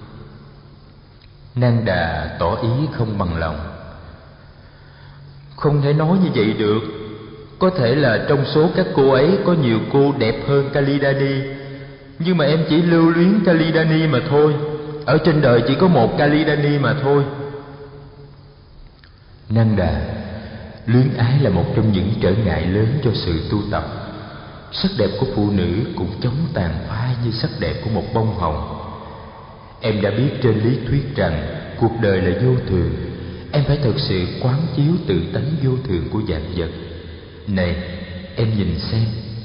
Nang Đà tỏ ý không bằng lòng. Không thể nói như vậy được. Có thể là trong số các cô ấy có nhiều cô đẹp hơn Kalidani, nhưng mà em chỉ lưu luyến Kalidani mà thôi. Ở trên đời chỉ có một Kalidani mà thôi. Nang Đà, luyến ái là một trong những trở ngại lớn cho sự tu tập. Sắc đẹp của phụ nữ cũng chống tàn phai như sắc đẹp của một bông hồng. Em đã biết trên lý thuyết rằng cuộc đời là vô thường. Em phải thực sự quán chiếu tự tánh vô thường của vạn vật. Này, em nhìn xem.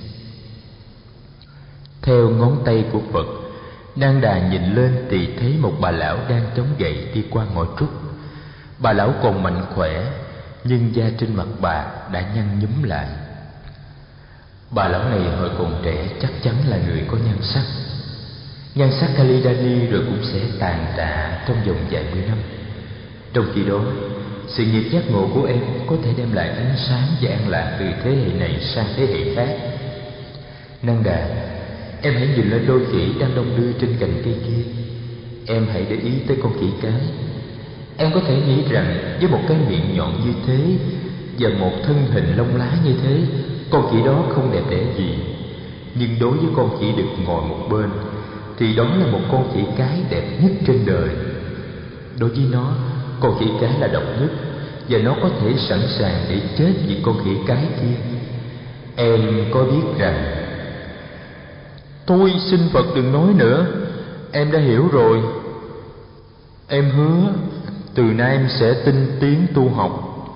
Theo ngón tay của Phật, Nang Đà nhìn lên thì thấy một bà lão đang chống gậy đi qua ngõ trúc. Bà lão còn mạnh khỏe, nhưng da trên mặt bà đã nhăn nhúm lại. Bà lão này hồi còn trẻ chắc chắn là người có nhan sắc. Nhan sắc Kalidani rồi cũng sẽ tàn tạ trong vòng vài mươi năm. Trong khi đó, sự nghiệp giác ngộ của em có thể đem lại ánh sáng và an lạc từ thế hệ này sang thế hệ khác. Nang Đà, em hãy nhìn lên đôi khỉ đang đong đưa trên cành cây kia. Em hãy để ý tới con khỉ cái. Em có thể nghĩ rằng với một cái miệng nhọn như thế và một thân hình lông lá như thế, con khỉ đó không đẹp đẽ gì. Nhưng đối với con khỉ đực ngồi một bên thì đó là một con khỉ cái đẹp nhất trên đời. Đối với nó, con khỉ cái là độc nhất, và nó có thể sẵn sàng để chết vì con khỉ cái kia. Em có biết rằng... Tôi xin Phật đừng nói nữa, em đã hiểu rồi. Em hứa từ nay em sẽ tinh tiến tu học.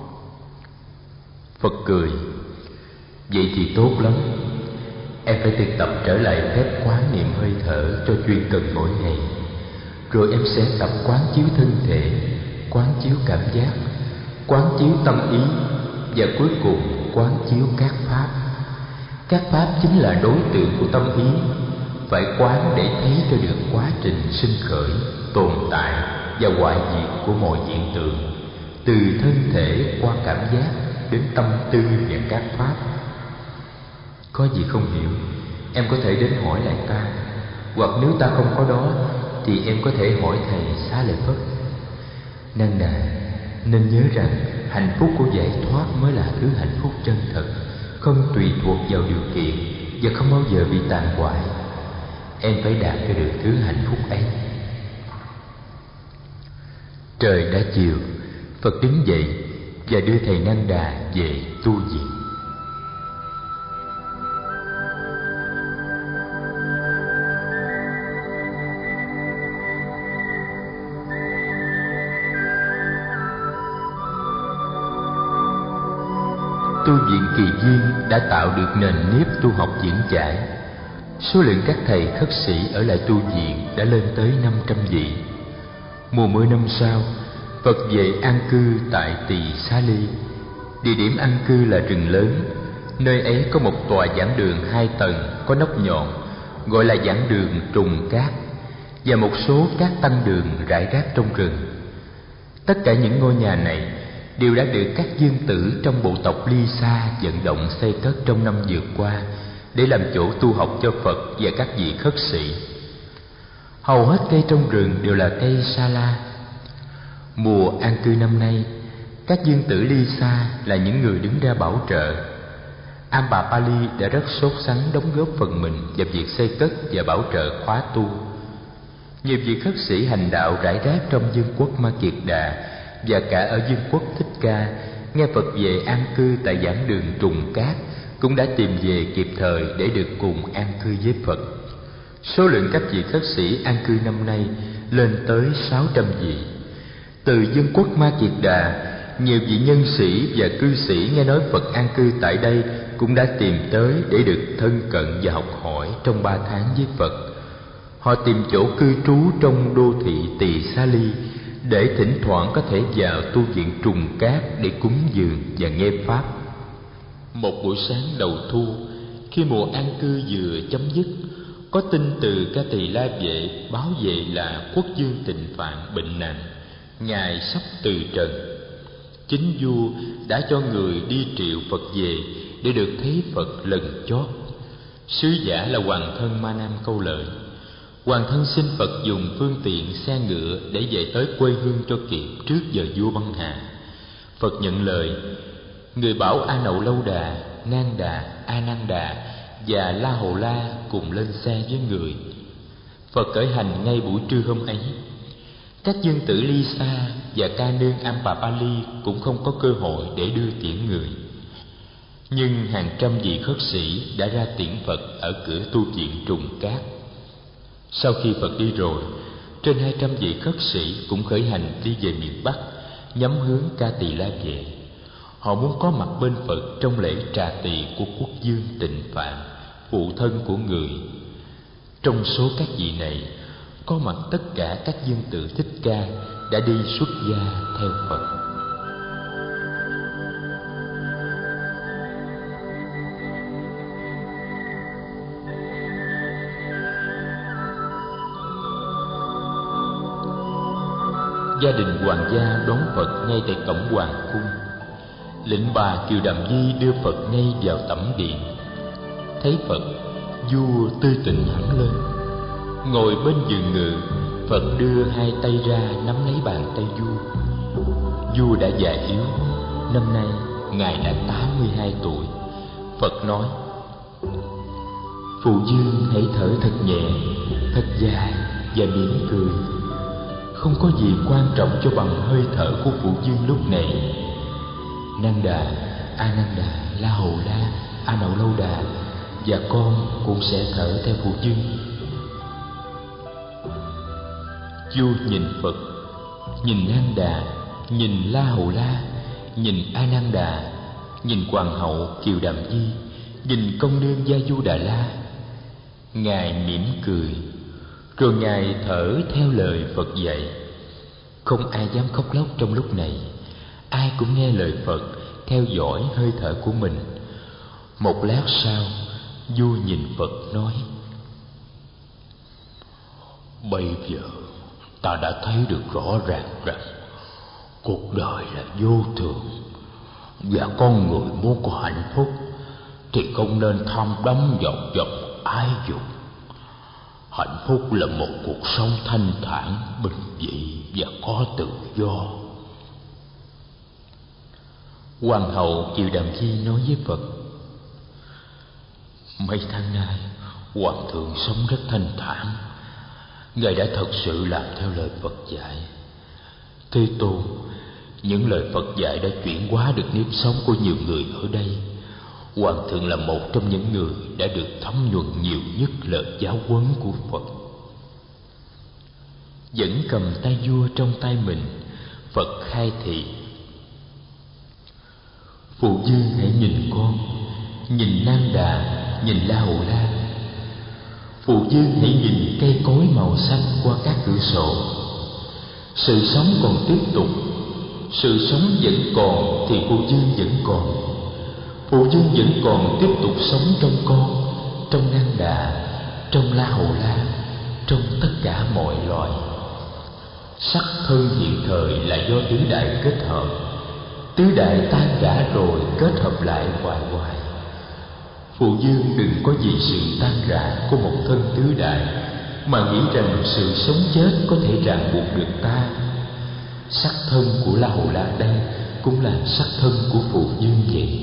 Phật cười. Vậy thì tốt lắm. Em phải thực tập trở lại phép quán niệm hơi thở cho chuyên cần mỗi ngày. Rồi em sẽ tập quán chiếu thân thể, quán chiếu cảm giác, quán chiếu tâm ý, và cuối cùng quán chiếu các pháp. Các pháp chính là đối tượng của tâm ý. Phải quán để thấy cho được quá trình sinh khởi, tồn tại và hoại diệt của mọi hiện tượng, từ thân thể qua cảm giác đến tâm tư và các pháp. Có gì không hiểu, em có thể đến hỏi lại ta, hoặc nếu ta không có đó thì em có thể hỏi thầy Xá Lợi Phất. Nang Đà, nên nhớ rằng hạnh phúc của giải thoát mới là thứ hạnh phúc chân thật, không tùy thuộc vào điều kiện và không bao giờ bị tàn hoại. Em phải đạt cho được thứ hạnh phúc ấy. Trời đã chiều, Phật đứng dậy và đưa thầy Nang Đà về tu viện. Tu viện Kỳ Duyên đã tạo được nền nếp tu học vững chãi. Số lượng các thầy khất sĩ ở lại tu viện đã lên tới năm trăm vị. Mùa mưa năm sau, Phật về an cư tại Tỳ Xá Ly. Địa điểm an cư là rừng lớn. Nơi ấy có một tòa giảng đường hai tầng có nóc nhọn, gọi là giảng đường Trùng Cát, và một số các tăng đường rải rác trong rừng. Tất cả những ngôi nhà này đều đã được các dương tử trong bộ tộc Ly Sa vận động xây cất trong năm vừa qua để làm chỗ tu học cho Phật và các vị khất sĩ. Hầu hết cây trong rừng đều là cây sa la. Mùa an cư năm nay, các dương tử Ly Sa là những người đứng ra bảo trợ. Ambapali đã rất sốt sắng đóng góp phần mình vào việc xây cất và bảo trợ khóa tu. Nhiều vị khất sĩ hành đạo rải rác trong vương quốc Ma Kiệt Đà và cả ở vương quốc Thích Ca nghe Phật về an cư tại giảng đường Trùng Cát cũng đã tìm về kịp thời để được cùng an cư với Phật. Số lượng các vị khất sĩ an cư năm nay lên tới sáu trăm vị. Từ vương quốc Ma Kiệt Đà, nhiều vị nhân sĩ và cư sĩ nghe nói Phật an cư tại đây cũng đã tìm tới để được thân cận và học hỏi trong ba tháng với Phật. Họ tìm chỗ cư trú trong đô thị Tỳ Xá Ly để thỉnh thoảng có thể vào tu viện Trùng Cát để cúng dường và nghe pháp. Một buổi sáng đầu thu, khi mùa an cư vừa chấm dứt, có tin từ Ca Tỳ La Vệ báo về là quốc vương Tịnh Phạn bệnh nặng, ngài sắp từ trần. Chính vua đã cho người đi triệu Phật về để được thấy Phật lần chót. Sứ giả là hoàng thân Ma Nam Câu Lợi. Hoàng thân xin Phật dùng phương tiện xe ngựa để về tới quê hương cho kịp trước giờ vua băng hà. Phật nhận lời. Người bảo A Nậu Lâu Đà, Nang Đà, A Nan Đà và La Hầu La cùng lên xe với người. Phật khởi hành ngay buổi trưa hôm ấy. Các dương tử Ly Sa và ca nương Ampapali cũng không có cơ hội để đưa tiễn người. Nhưng hàng trăm vị khất sĩ đã ra tiễn Phật ở cửa tu viện Trùng Cát. Sau khi Phật đi rồi, trên hai trăm vị khất sĩ cũng khởi hành đi về miền Bắc, nhắm hướng Ca Tỳ La Vệ. Họ muốn có mặt bên Phật trong lễ trà tỳ của quốc vương Tịnh Phạn, phụ thân của người. Trong số các vị này, có mặt tất cả các dương tử Thích Ca đã đi xuất gia theo Phật. Gia đình hoàng gia đón Phật ngay tại cổng hoàng cung. Lệnh bà Kiều Đàm Di đưa Phật ngay vào tẩm điện. Thấy Phật, vua tươi tỉnh hẳn lên. Ngồi bên giường ngự, Phật đưa hai tay ra nắm lấy bàn tay vua. Vua đã già yếu, năm nay ngài đã tám mươi hai tuổi. Phật nói: Phụ vương hãy thở thật nhẹ, thật dài và mỉm cười. Không có gì quan trọng cho bằng hơi thở của phụ vương lúc này. Nanda, Ananda, La Hầu La, A Nậu Lâu Đà và con cũng sẽ thở theo phụ vương. Vua nhìn Phật, nhìn Nanda, nhìn La Hầu La, nhìn Ananda, nhìn hoàng hậu Kiều Đàm Di, nhìn công nương Gia Du Đà La. Ngài mỉm cười, rồi ngài thở theo lời Phật dạy. Không ai dám khóc lóc trong lúc này. Ai cũng nghe lời Phật, theo dõi hơi thở của mình. Một lát sau, vua nhìn Phật nói: Bây giờ ta đã thấy được rõ ràng rằng cuộc đời là vô thường, và con người muốn có hạnh phúc thì không nên tham đắm vào vật ái dục. Hạnh phúc là một cuộc sống thanh thản, bình dị và có tự do. Hoàng hậu Kiều Đàm Di nói với Phật: Mấy tháng nay, Hoàng thượng sống rất thanh thản. Ngài đã thật sự làm theo lời Phật dạy. Thế Tôn, những lời Phật dạy đã chuyển hóa được nếp sống của nhiều người ở đây. Hoàng thượng là một trong những người đã được thấm nhuần nhiều nhất lời giáo huấn của Phật. Vẫn cầm tay vua trong tay mình, Phật khai thị: Phụ vương hãy nhìn con, nhìn Nanda, nhìn La Hầu La. Phụ vương hãy nhìn cây cối màu xanh qua các cửa sổ. Sự sống còn tiếp tục. Sự sống vẫn còn thì phụ vương vẫn còn. Phụ vương vẫn còn tiếp tục sống trong con, trong Nanda, trong La Hầu La, trong tất cả mọi loài. Sắc thân hiện thời là do tứ đại kết hợp. Tứ đại tan rã rồi kết hợp lại hoài hoài. Phụ vương đừng có vì sự tan rã của một thân tứ đại mà nghĩ rằng sự sống chết có thể ràng buộc được ta. Sắc thân của La Hầu La đây cũng là sắc thân của phụ vương vậy.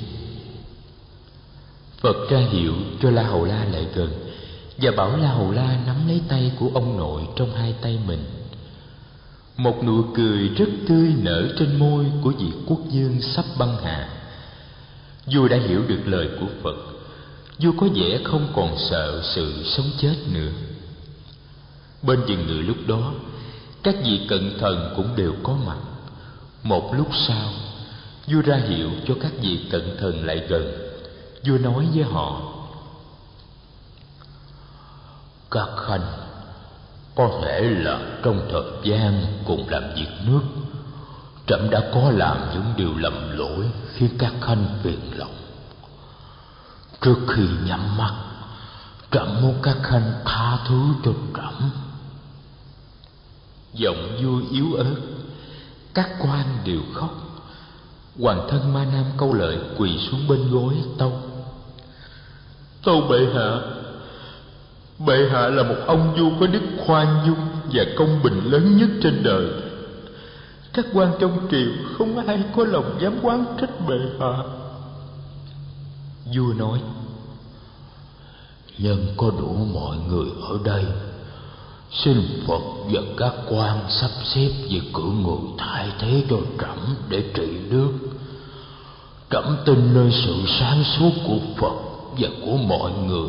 Phật ra hiệu cho La Hầu La lại gần và bảo La Hầu La nắm lấy tay của ông nội trong hai tay mình. Một nụ cười rất tươi nở trên môi của vị quốc vương sắp băng hà. Vua đã hiểu được lời của Phật. Vua có vẻ không còn sợ sự sống chết nữa. Bên giường ngự lúc đó, các vị cận thần cũng đều có mặt. Một lúc sau, vua ra hiệu cho các vị cận thần lại gần. Vua nói với họ: Các khanh, có thể là trong thời gian cùng làm việc nước, trẫm đã có làm những điều lầm lỗi khiến các khanh phiền lòng. Trước khi nhắm mắt, trẫm muốn các khanh tha thứ cho trẫm. Giọng vua yếu ớt, các quan đều khóc. Hoàng thân Ma Nam Câu Lợi quỳ xuống bên gối tâu: Tâu bệ hạ, bệ hạ là một ông vua có đức khoan dung và công bình lớn nhất trên đời. Các quan trong triều không ai có lòng dám oán trách bệ hạ. Vua nói: Nhân có đủ mọi người ở đây, Xin Phật và các quan sắp xếp việc cử người thay thế cho trẫm để trị nước. Trẫm tin nơi sự sáng suốt của Phật và của mọi người.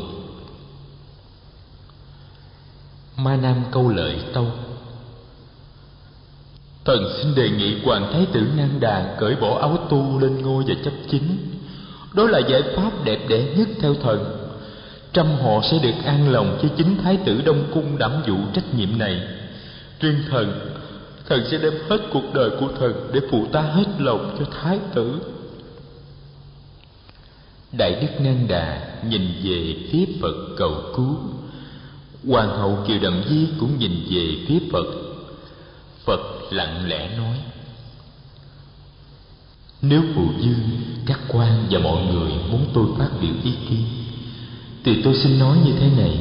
Ma Nam Câu Lợi tâu: Thần xin đề nghị Hoàng Thái tử Nang Đà cởi bỏ áo tu lên ngôi và chấp chính. Đó là giải pháp đẹp đẽ nhất theo thần. Trăm họ sẽ được an lòng khi chính Thái tử Đông Cung đảm vụ trách nhiệm này. Riêng thần, thần sẽ đem hết cuộc đời của thần để phụ tá hết lòng cho Thái tử. Đại đức Nang Đà nhìn về phía Phật cầu cứu. Hoàng hậu Kiều Đầm Di cũng nhìn về phía Phật. Phật lặng lẽ nói: Nếu phụ vương, các quan và mọi người muốn tôi phát biểu ý kiến thì tôi xin nói như thế này.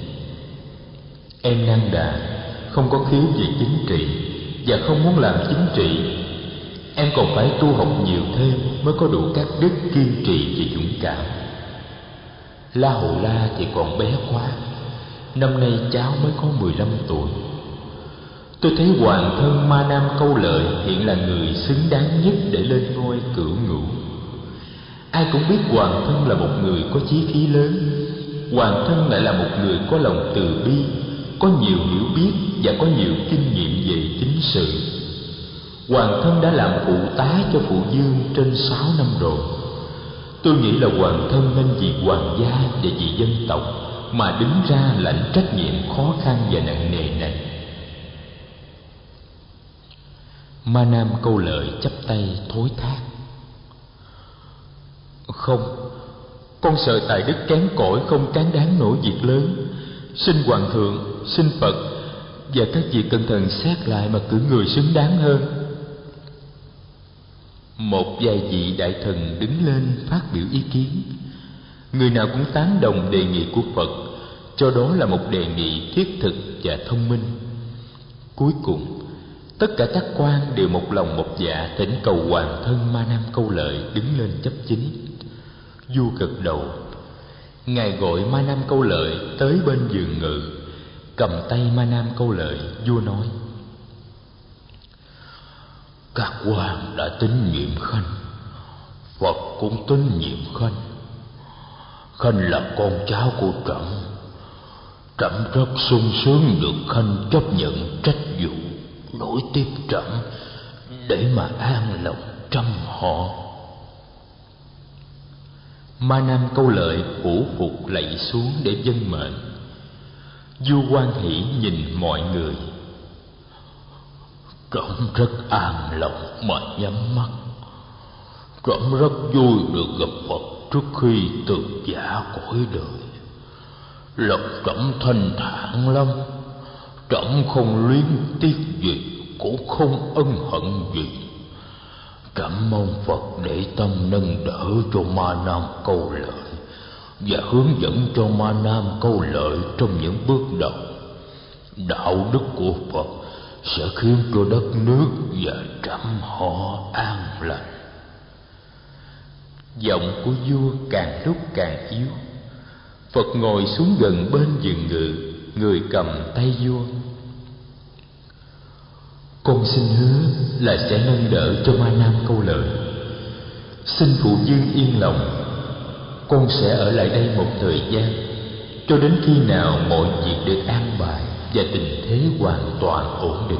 Em Nang Đà không có khiếu về chính trị và không muốn làm chính trị. Em còn phải tu học nhiều thêm mới có đủ các đức kiên trì và dũng cảm. La Hầu La thì còn bé quá. Năm nay cháu mới có mười lăm tuổi. Tôi thấy hoàng thân Ma Nam Câu Lợi hiện là người xứng đáng nhất để lên ngôi cửu ngũ. Ai cũng biết hoàng thân là một người có chí khí lớn. Hoàng thân lại là một người có lòng từ bi, có nhiều hiểu biết và có nhiều kinh nghiệm về chính sự. Hoàng thân đã làm phụ tá cho phụ vương trên sáu năm rồi. Tôi nghĩ là hoàng thân nên vì hoàng gia và vì dân tộc mà đứng ra lãnh trách nhiệm khó khăn và nặng nề này. Ma Nam Câu Lợi chắp tay thối thác: Không, con sợ tài đức kém cỏi không cán đáng nổi việc lớn. Xin hoàng thượng, xin Phật và các vị cẩn thận xét lại mà cử người xứng đáng hơn. Một vài vị đại thần đứng lên phát biểu ý kiến. Người nào cũng tán đồng đề nghị của Phật, cho đó là một đề nghị thiết thực và thông minh. Cuối cùng, tất cả các quan đều một lòng một dạ thỉnh cầu hoàng thân Ma Nam Câu Lợi đứng lên chấp chính. Vua gật đầu. Ngài gọi Ma Nam Câu Lợi tới bên giường ngự, cầm tay Ma Nam Câu Lợi, vua nói: Các quan đã tín nhiệm Khanh, Phật cũng tín nhiệm Khanh. Khanh là con cháu của trẫm. Trẫm rất sung sướng được Khanh chấp nhận trách vụ nối tiếp trẫm để mà an lòng trăm họ. Ma Nam Câu Lợi phủ phục lạy xuống để vâng mệnh. Vua hoan hỷ nhìn mọi người. Trẫm rất an lòng mà nhắm mắt. Trẫm rất vui được gặp Phật trước khi từ giả cõi đời. Lòng trẫm thanh thản lắm. Trẫm không luyến tiếc gì, cũng không ân hận gì. Trẫm mong Phật để tâm nâng đỡ cho Ma Nam Câu Lợi và hướng dẫn cho Ma Nam Câu Lợi trong những bước đầu. Đạo đức của Phật sẽ khiến cho đất nước và trăm họ an lành. Giọng của vua càng lúc càng yếu. Phật ngồi xuống gần bên giường ngự, người cầm tay vua. Con xin hứa là sẽ nâng đỡ cho Ma Nam Câu Lợi. Xin phụ vương yên lòng. Con sẽ ở lại đây một thời gian, cho đến khi nào mọi việc được an bài và tình thế hoàn toàn ổn định.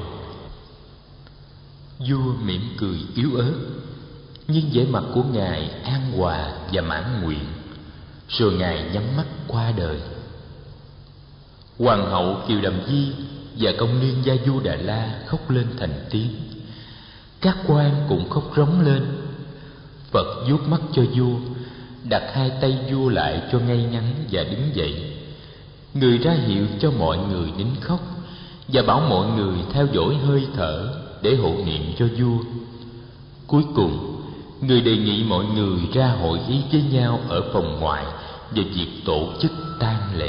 Vua mỉm cười yếu ớt, nhưng vẻ mặt của ngài an hòa và mãn nguyện. Rồi ngài nhắm mắt qua đời. Hoàng hậu Kiều Đầm Di và công nương Gia Du Đà La khóc lên thành tiếng. Các quan cũng khóc rống lên. Phật vuốt mắt cho vua, đặt hai tay vua lại cho ngay ngắn và đứng dậy. Người ra hiệu cho mọi người nín khóc và bảo mọi người theo dõi hơi thở để hộ niệm cho vua. Cuối cùng, người đề nghị mọi người ra hội ý với nhau ở phòng ngoài về việc tổ chức tang lễ.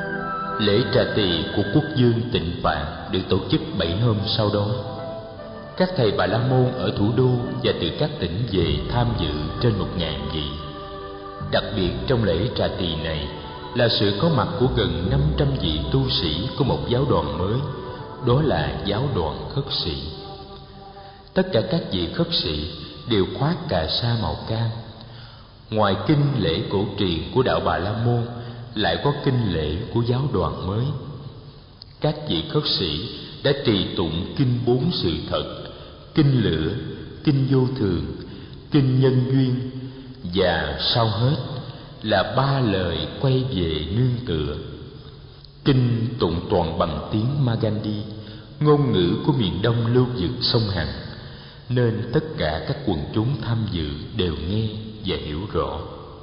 Lễ trà tỳ của quốc vương Tịnh Phạn được tổ chức bảy hôm sau đó. các thầy Bà La Môn ở thủ đô và từ các tỉnh về tham dự trên một ngàn vị. Đặc biệt trong lễ trà tỳ này là sự có mặt của gần năm trăm vị tu sĩ của một giáo đoàn mới, đó là giáo đoàn khất sĩ. Tất cả các vị khất sĩ đều khoác cà sa màu cam. Ngoài kinh lễ cổ truyền của đạo Bà La Môn, lại có kinh lễ của giáo đoàn mới. Các vị khất sĩ đã trì tụng kinh bốn sự thật, kinh lửa, kinh vô thường, kinh nhân duyên, và sau hết là ba lời quay về nương tựa. Kinh tụng toàn bằng tiếng Magadhi, ngôn ngữ của miền đông lưu vực sông Hằng, nên tất cả các quần chúng tham dự đều nghe và hiểu rõ.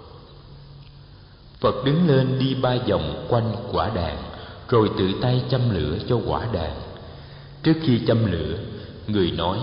Phật đứng lên đi ba vòng quanh quả đàn, rồi tự tay châm lửa cho quả đàn. Trước khi châm lửa, người nói: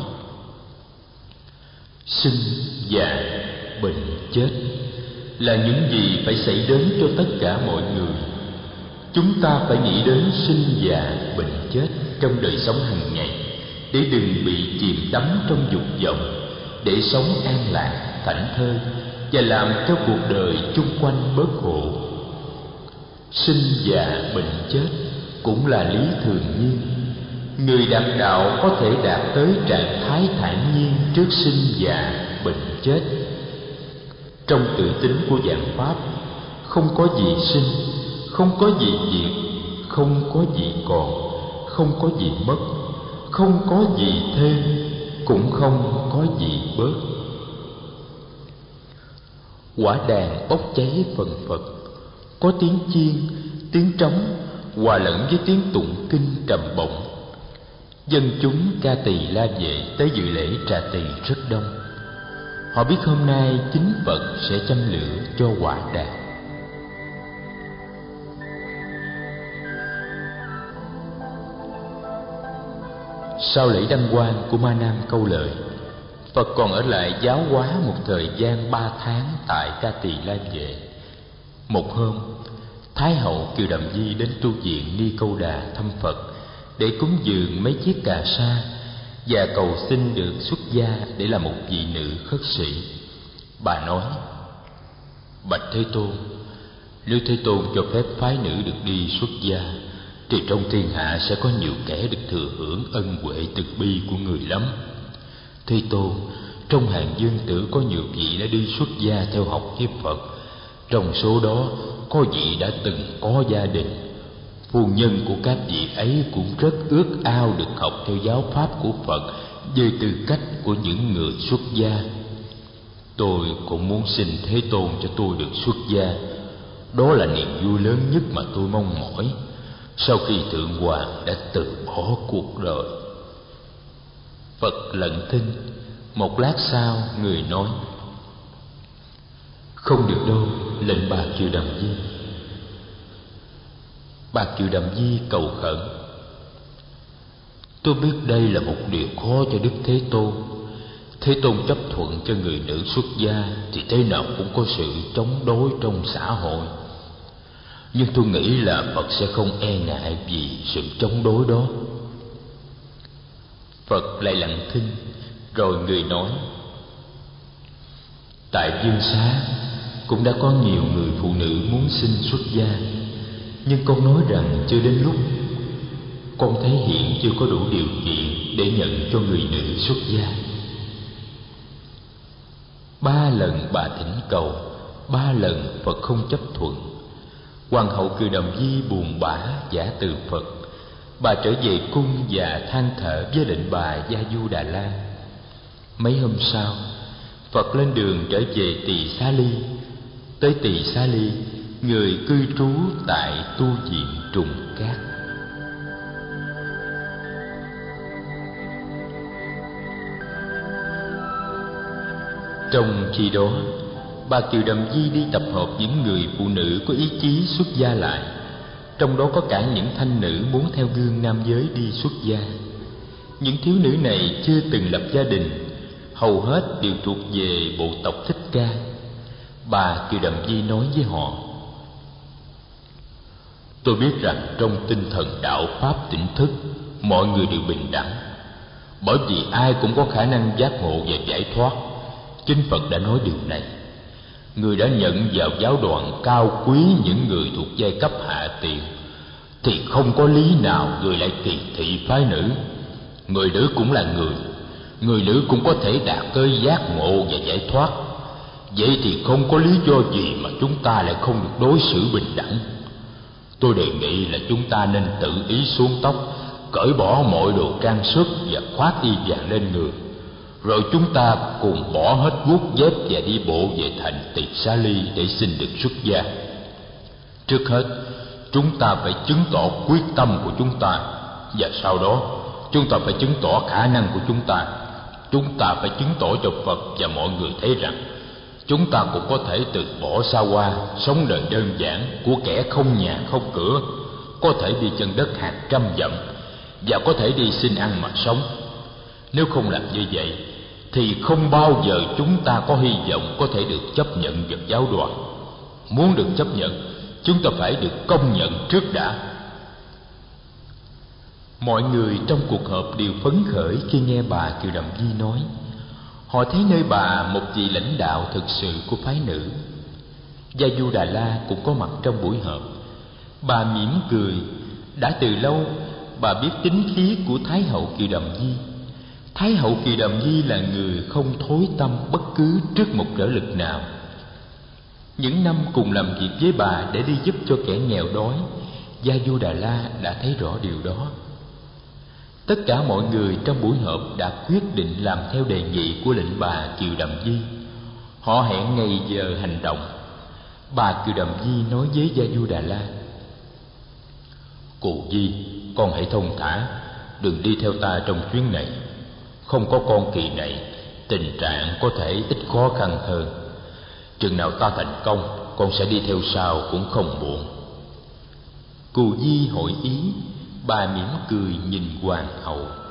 sinh, già, bệnh, chết là những gì phải xảy đến cho tất cả mọi người. Chúng ta phải nghĩ đến sinh, già, bệnh, chết trong đời sống hàng ngày, để đừng bị chìm đắm trong dục vọng, để sống an lạc, thảnh thơi và làm cho cuộc đời chung quanh bớt khổ. Sinh, già, bệnh, chết cũng là lý thường nhiên. Người đạt đạo có thể đạt tới trạng thái thản nhiên trước sinh, già, bệnh, chết. Trong tự tính của vạn pháp, không có gì sinh, không có gì diệt, không có gì còn, không có gì mất, không có gì thêm, cũng không có gì bớt. Quả đàn bốc cháy phần phật, có tiếng chiên, tiếng trống hòa lẫn với tiếng tụng kinh trầm bổng. Dân chúng ca tỳ la vệ tới dự lễ trà tỳ rất đông. Họ biết hôm nay chính Phật sẽ châm lửa cho quả đàn. Sau lễ đăng quang của Ma Nam Câu Lợi, Phật còn ở lại giáo hóa một thời gian ba tháng tại Ca Tỳ La Vệ. Một hôm, Thái hậu Kiều Đàm Di đến tu viện Ni Câu Đà thăm Phật để cúng dường mấy chiếc cà sa và cầu xin được xuất gia để làm một vị nữ khất sĩ. Bà nói: bạch Thế Tôn, nếu Thế Tôn cho phép phái nữ được đi xuất gia, thì trong thiên hạ sẽ có nhiều kẻ được thừa hưởng ân huệ từ bi của người lắm. Thế Tôn, trong hàng dương tử có nhiều vị đã đi xuất gia theo học với Phật. Trong số đó có vị đã từng có gia đình. Phu nhân của các vị ấy cũng rất ước ao được học theo giáo pháp của Phật về tư cách của những người xuất gia. Tôi cũng muốn xin Thế Tôn cho tôi được xuất gia. Đó là niềm vui lớn nhất mà tôi mong mỏi sau khi Thượng Hoàng đã từ bỏ cuộc đời. Phật lặng thinh. Một lát sau, người nói: không được đâu, lệnh bà Kiều Đàm Di. Bà Kiều Đàm Di cầu khẩn: tôi biết đây là một điều khó cho Đức Thế Tôn. Thế Tôn chấp thuận cho người nữ xuất gia thì thế nào cũng có sự chống đối trong xã hội. Nhưng tôi nghĩ là Phật sẽ không e ngại vì sự chống đối đó. Phật lại lặng thinh, rồi người nói: tại Dương Xá cũng đã có nhiều người phụ nữ muốn xin xuất gia, nhưng con nói rằng chưa đến lúc. Con thấy hiện chưa có đủ điều kiện để nhận cho người nữ xuất gia. Ba lần bà thỉnh cầu, ba lần Phật không chấp thuận. Hoàng hậu Kiều Đàm Di buồn bã giả từ Phật. Bà trở về cung và than thở với lệnh bà Gia Du Đà La. Mấy hôm sau, Phật lên đường trở về Tỳ Xá Ly. Tới Tỳ Xá Ly, người cư trú tại tu viện Trùng Cát. Trong khi đó, bà Kiều Đàm Di đi tập hợp những người phụ nữ có ý chí xuất gia lại. Trong đó có cả những thanh nữ muốn theo gương nam giới đi xuất gia. Những thiếu nữ này chưa từng lập gia đình, hầu hết đều thuộc về bộ tộc Thích Ca. Bà Kiều Đàm Di nói với họ: tôi biết rằng trong tinh thần đạo pháp tỉnh thức, mọi người đều bình đẳng. bởi vì ai cũng có khả năng giác ngộ và giải thoát. Chính Phật đã nói điều này. Người đã nhận vào giáo đoàn cao quý những người thuộc giai cấp hạ tiền, thì không có lý nào người lại kỳ thị phái nữ. Người nữ cũng là người, người nữ cũng có thể đạt tới giác ngộ và giải thoát. Vậy thì không có lý do gì mà chúng ta lại không được đối xử bình đẳng. Tôi đề nghị là chúng ta nên tự ý xuống tóc, cởi bỏ mọi đồ trang sức và khoác y vàng lên người, rồi chúng ta cùng bỏ hết guốc dép và đi bộ về thành Tỳ Xá Ly để xin được xuất gia. Trước hết, chúng ta phải chứng tỏ quyết tâm của chúng ta, và sau đó chúng ta phải chứng tỏ khả năng của chúng ta. Chúng ta phải chứng tỏ cho Phật và mọi người thấy rằng chúng ta cũng có thể từ bỏ xa hoa, sống đời đơn giản của kẻ không nhà không cửa, có thể đi chân đất hàng trăm dặm và có thể đi xin ăn mà sống. Nếu không làm như vậy thì không bao giờ chúng ta có hy vọng có thể được chấp nhận vào giáo đoàn. Muốn được chấp nhận, chúng ta phải được công nhận trước đã. Mọi người trong cuộc họp đều phấn khởi khi nghe bà Kiều Đầm Di nói. Họ thấy nơi bà một vị lãnh đạo thực sự của phái nữ. Gia Du Đà La cũng có mặt trong buổi họp. Bà mỉm cười. Đã từ lâu bà biết tính khí của Thái hậu Kiều Đầm Di. Thái hậu Kiều Đầm Di là người không thối tâm bất cứ trước một trở lực nào. Những năm cùng làm việc với bà để đi giúp cho kẻ nghèo đói, Gia Du Đà La đã thấy rõ điều đó. Tất cả mọi người trong buổi họp đã quyết định làm theo đề nghị của lệnh bà Kiều Đầm Di. Họ hẹn ngày giờ hành động. Bà Kiều Đầm Di nói với Gia Du Đà La: Cô Di, con hãy thông thả, đừng đi theo ta trong chuyến này. Không có con kỳ này, tình trạng có thể ít khó khăn hơn. Chừng nào ta thành công, con sẽ đi theo sau cũng không muộn. Cù Di hội ý. Bà mỉm cười nhìn hoàng hậu.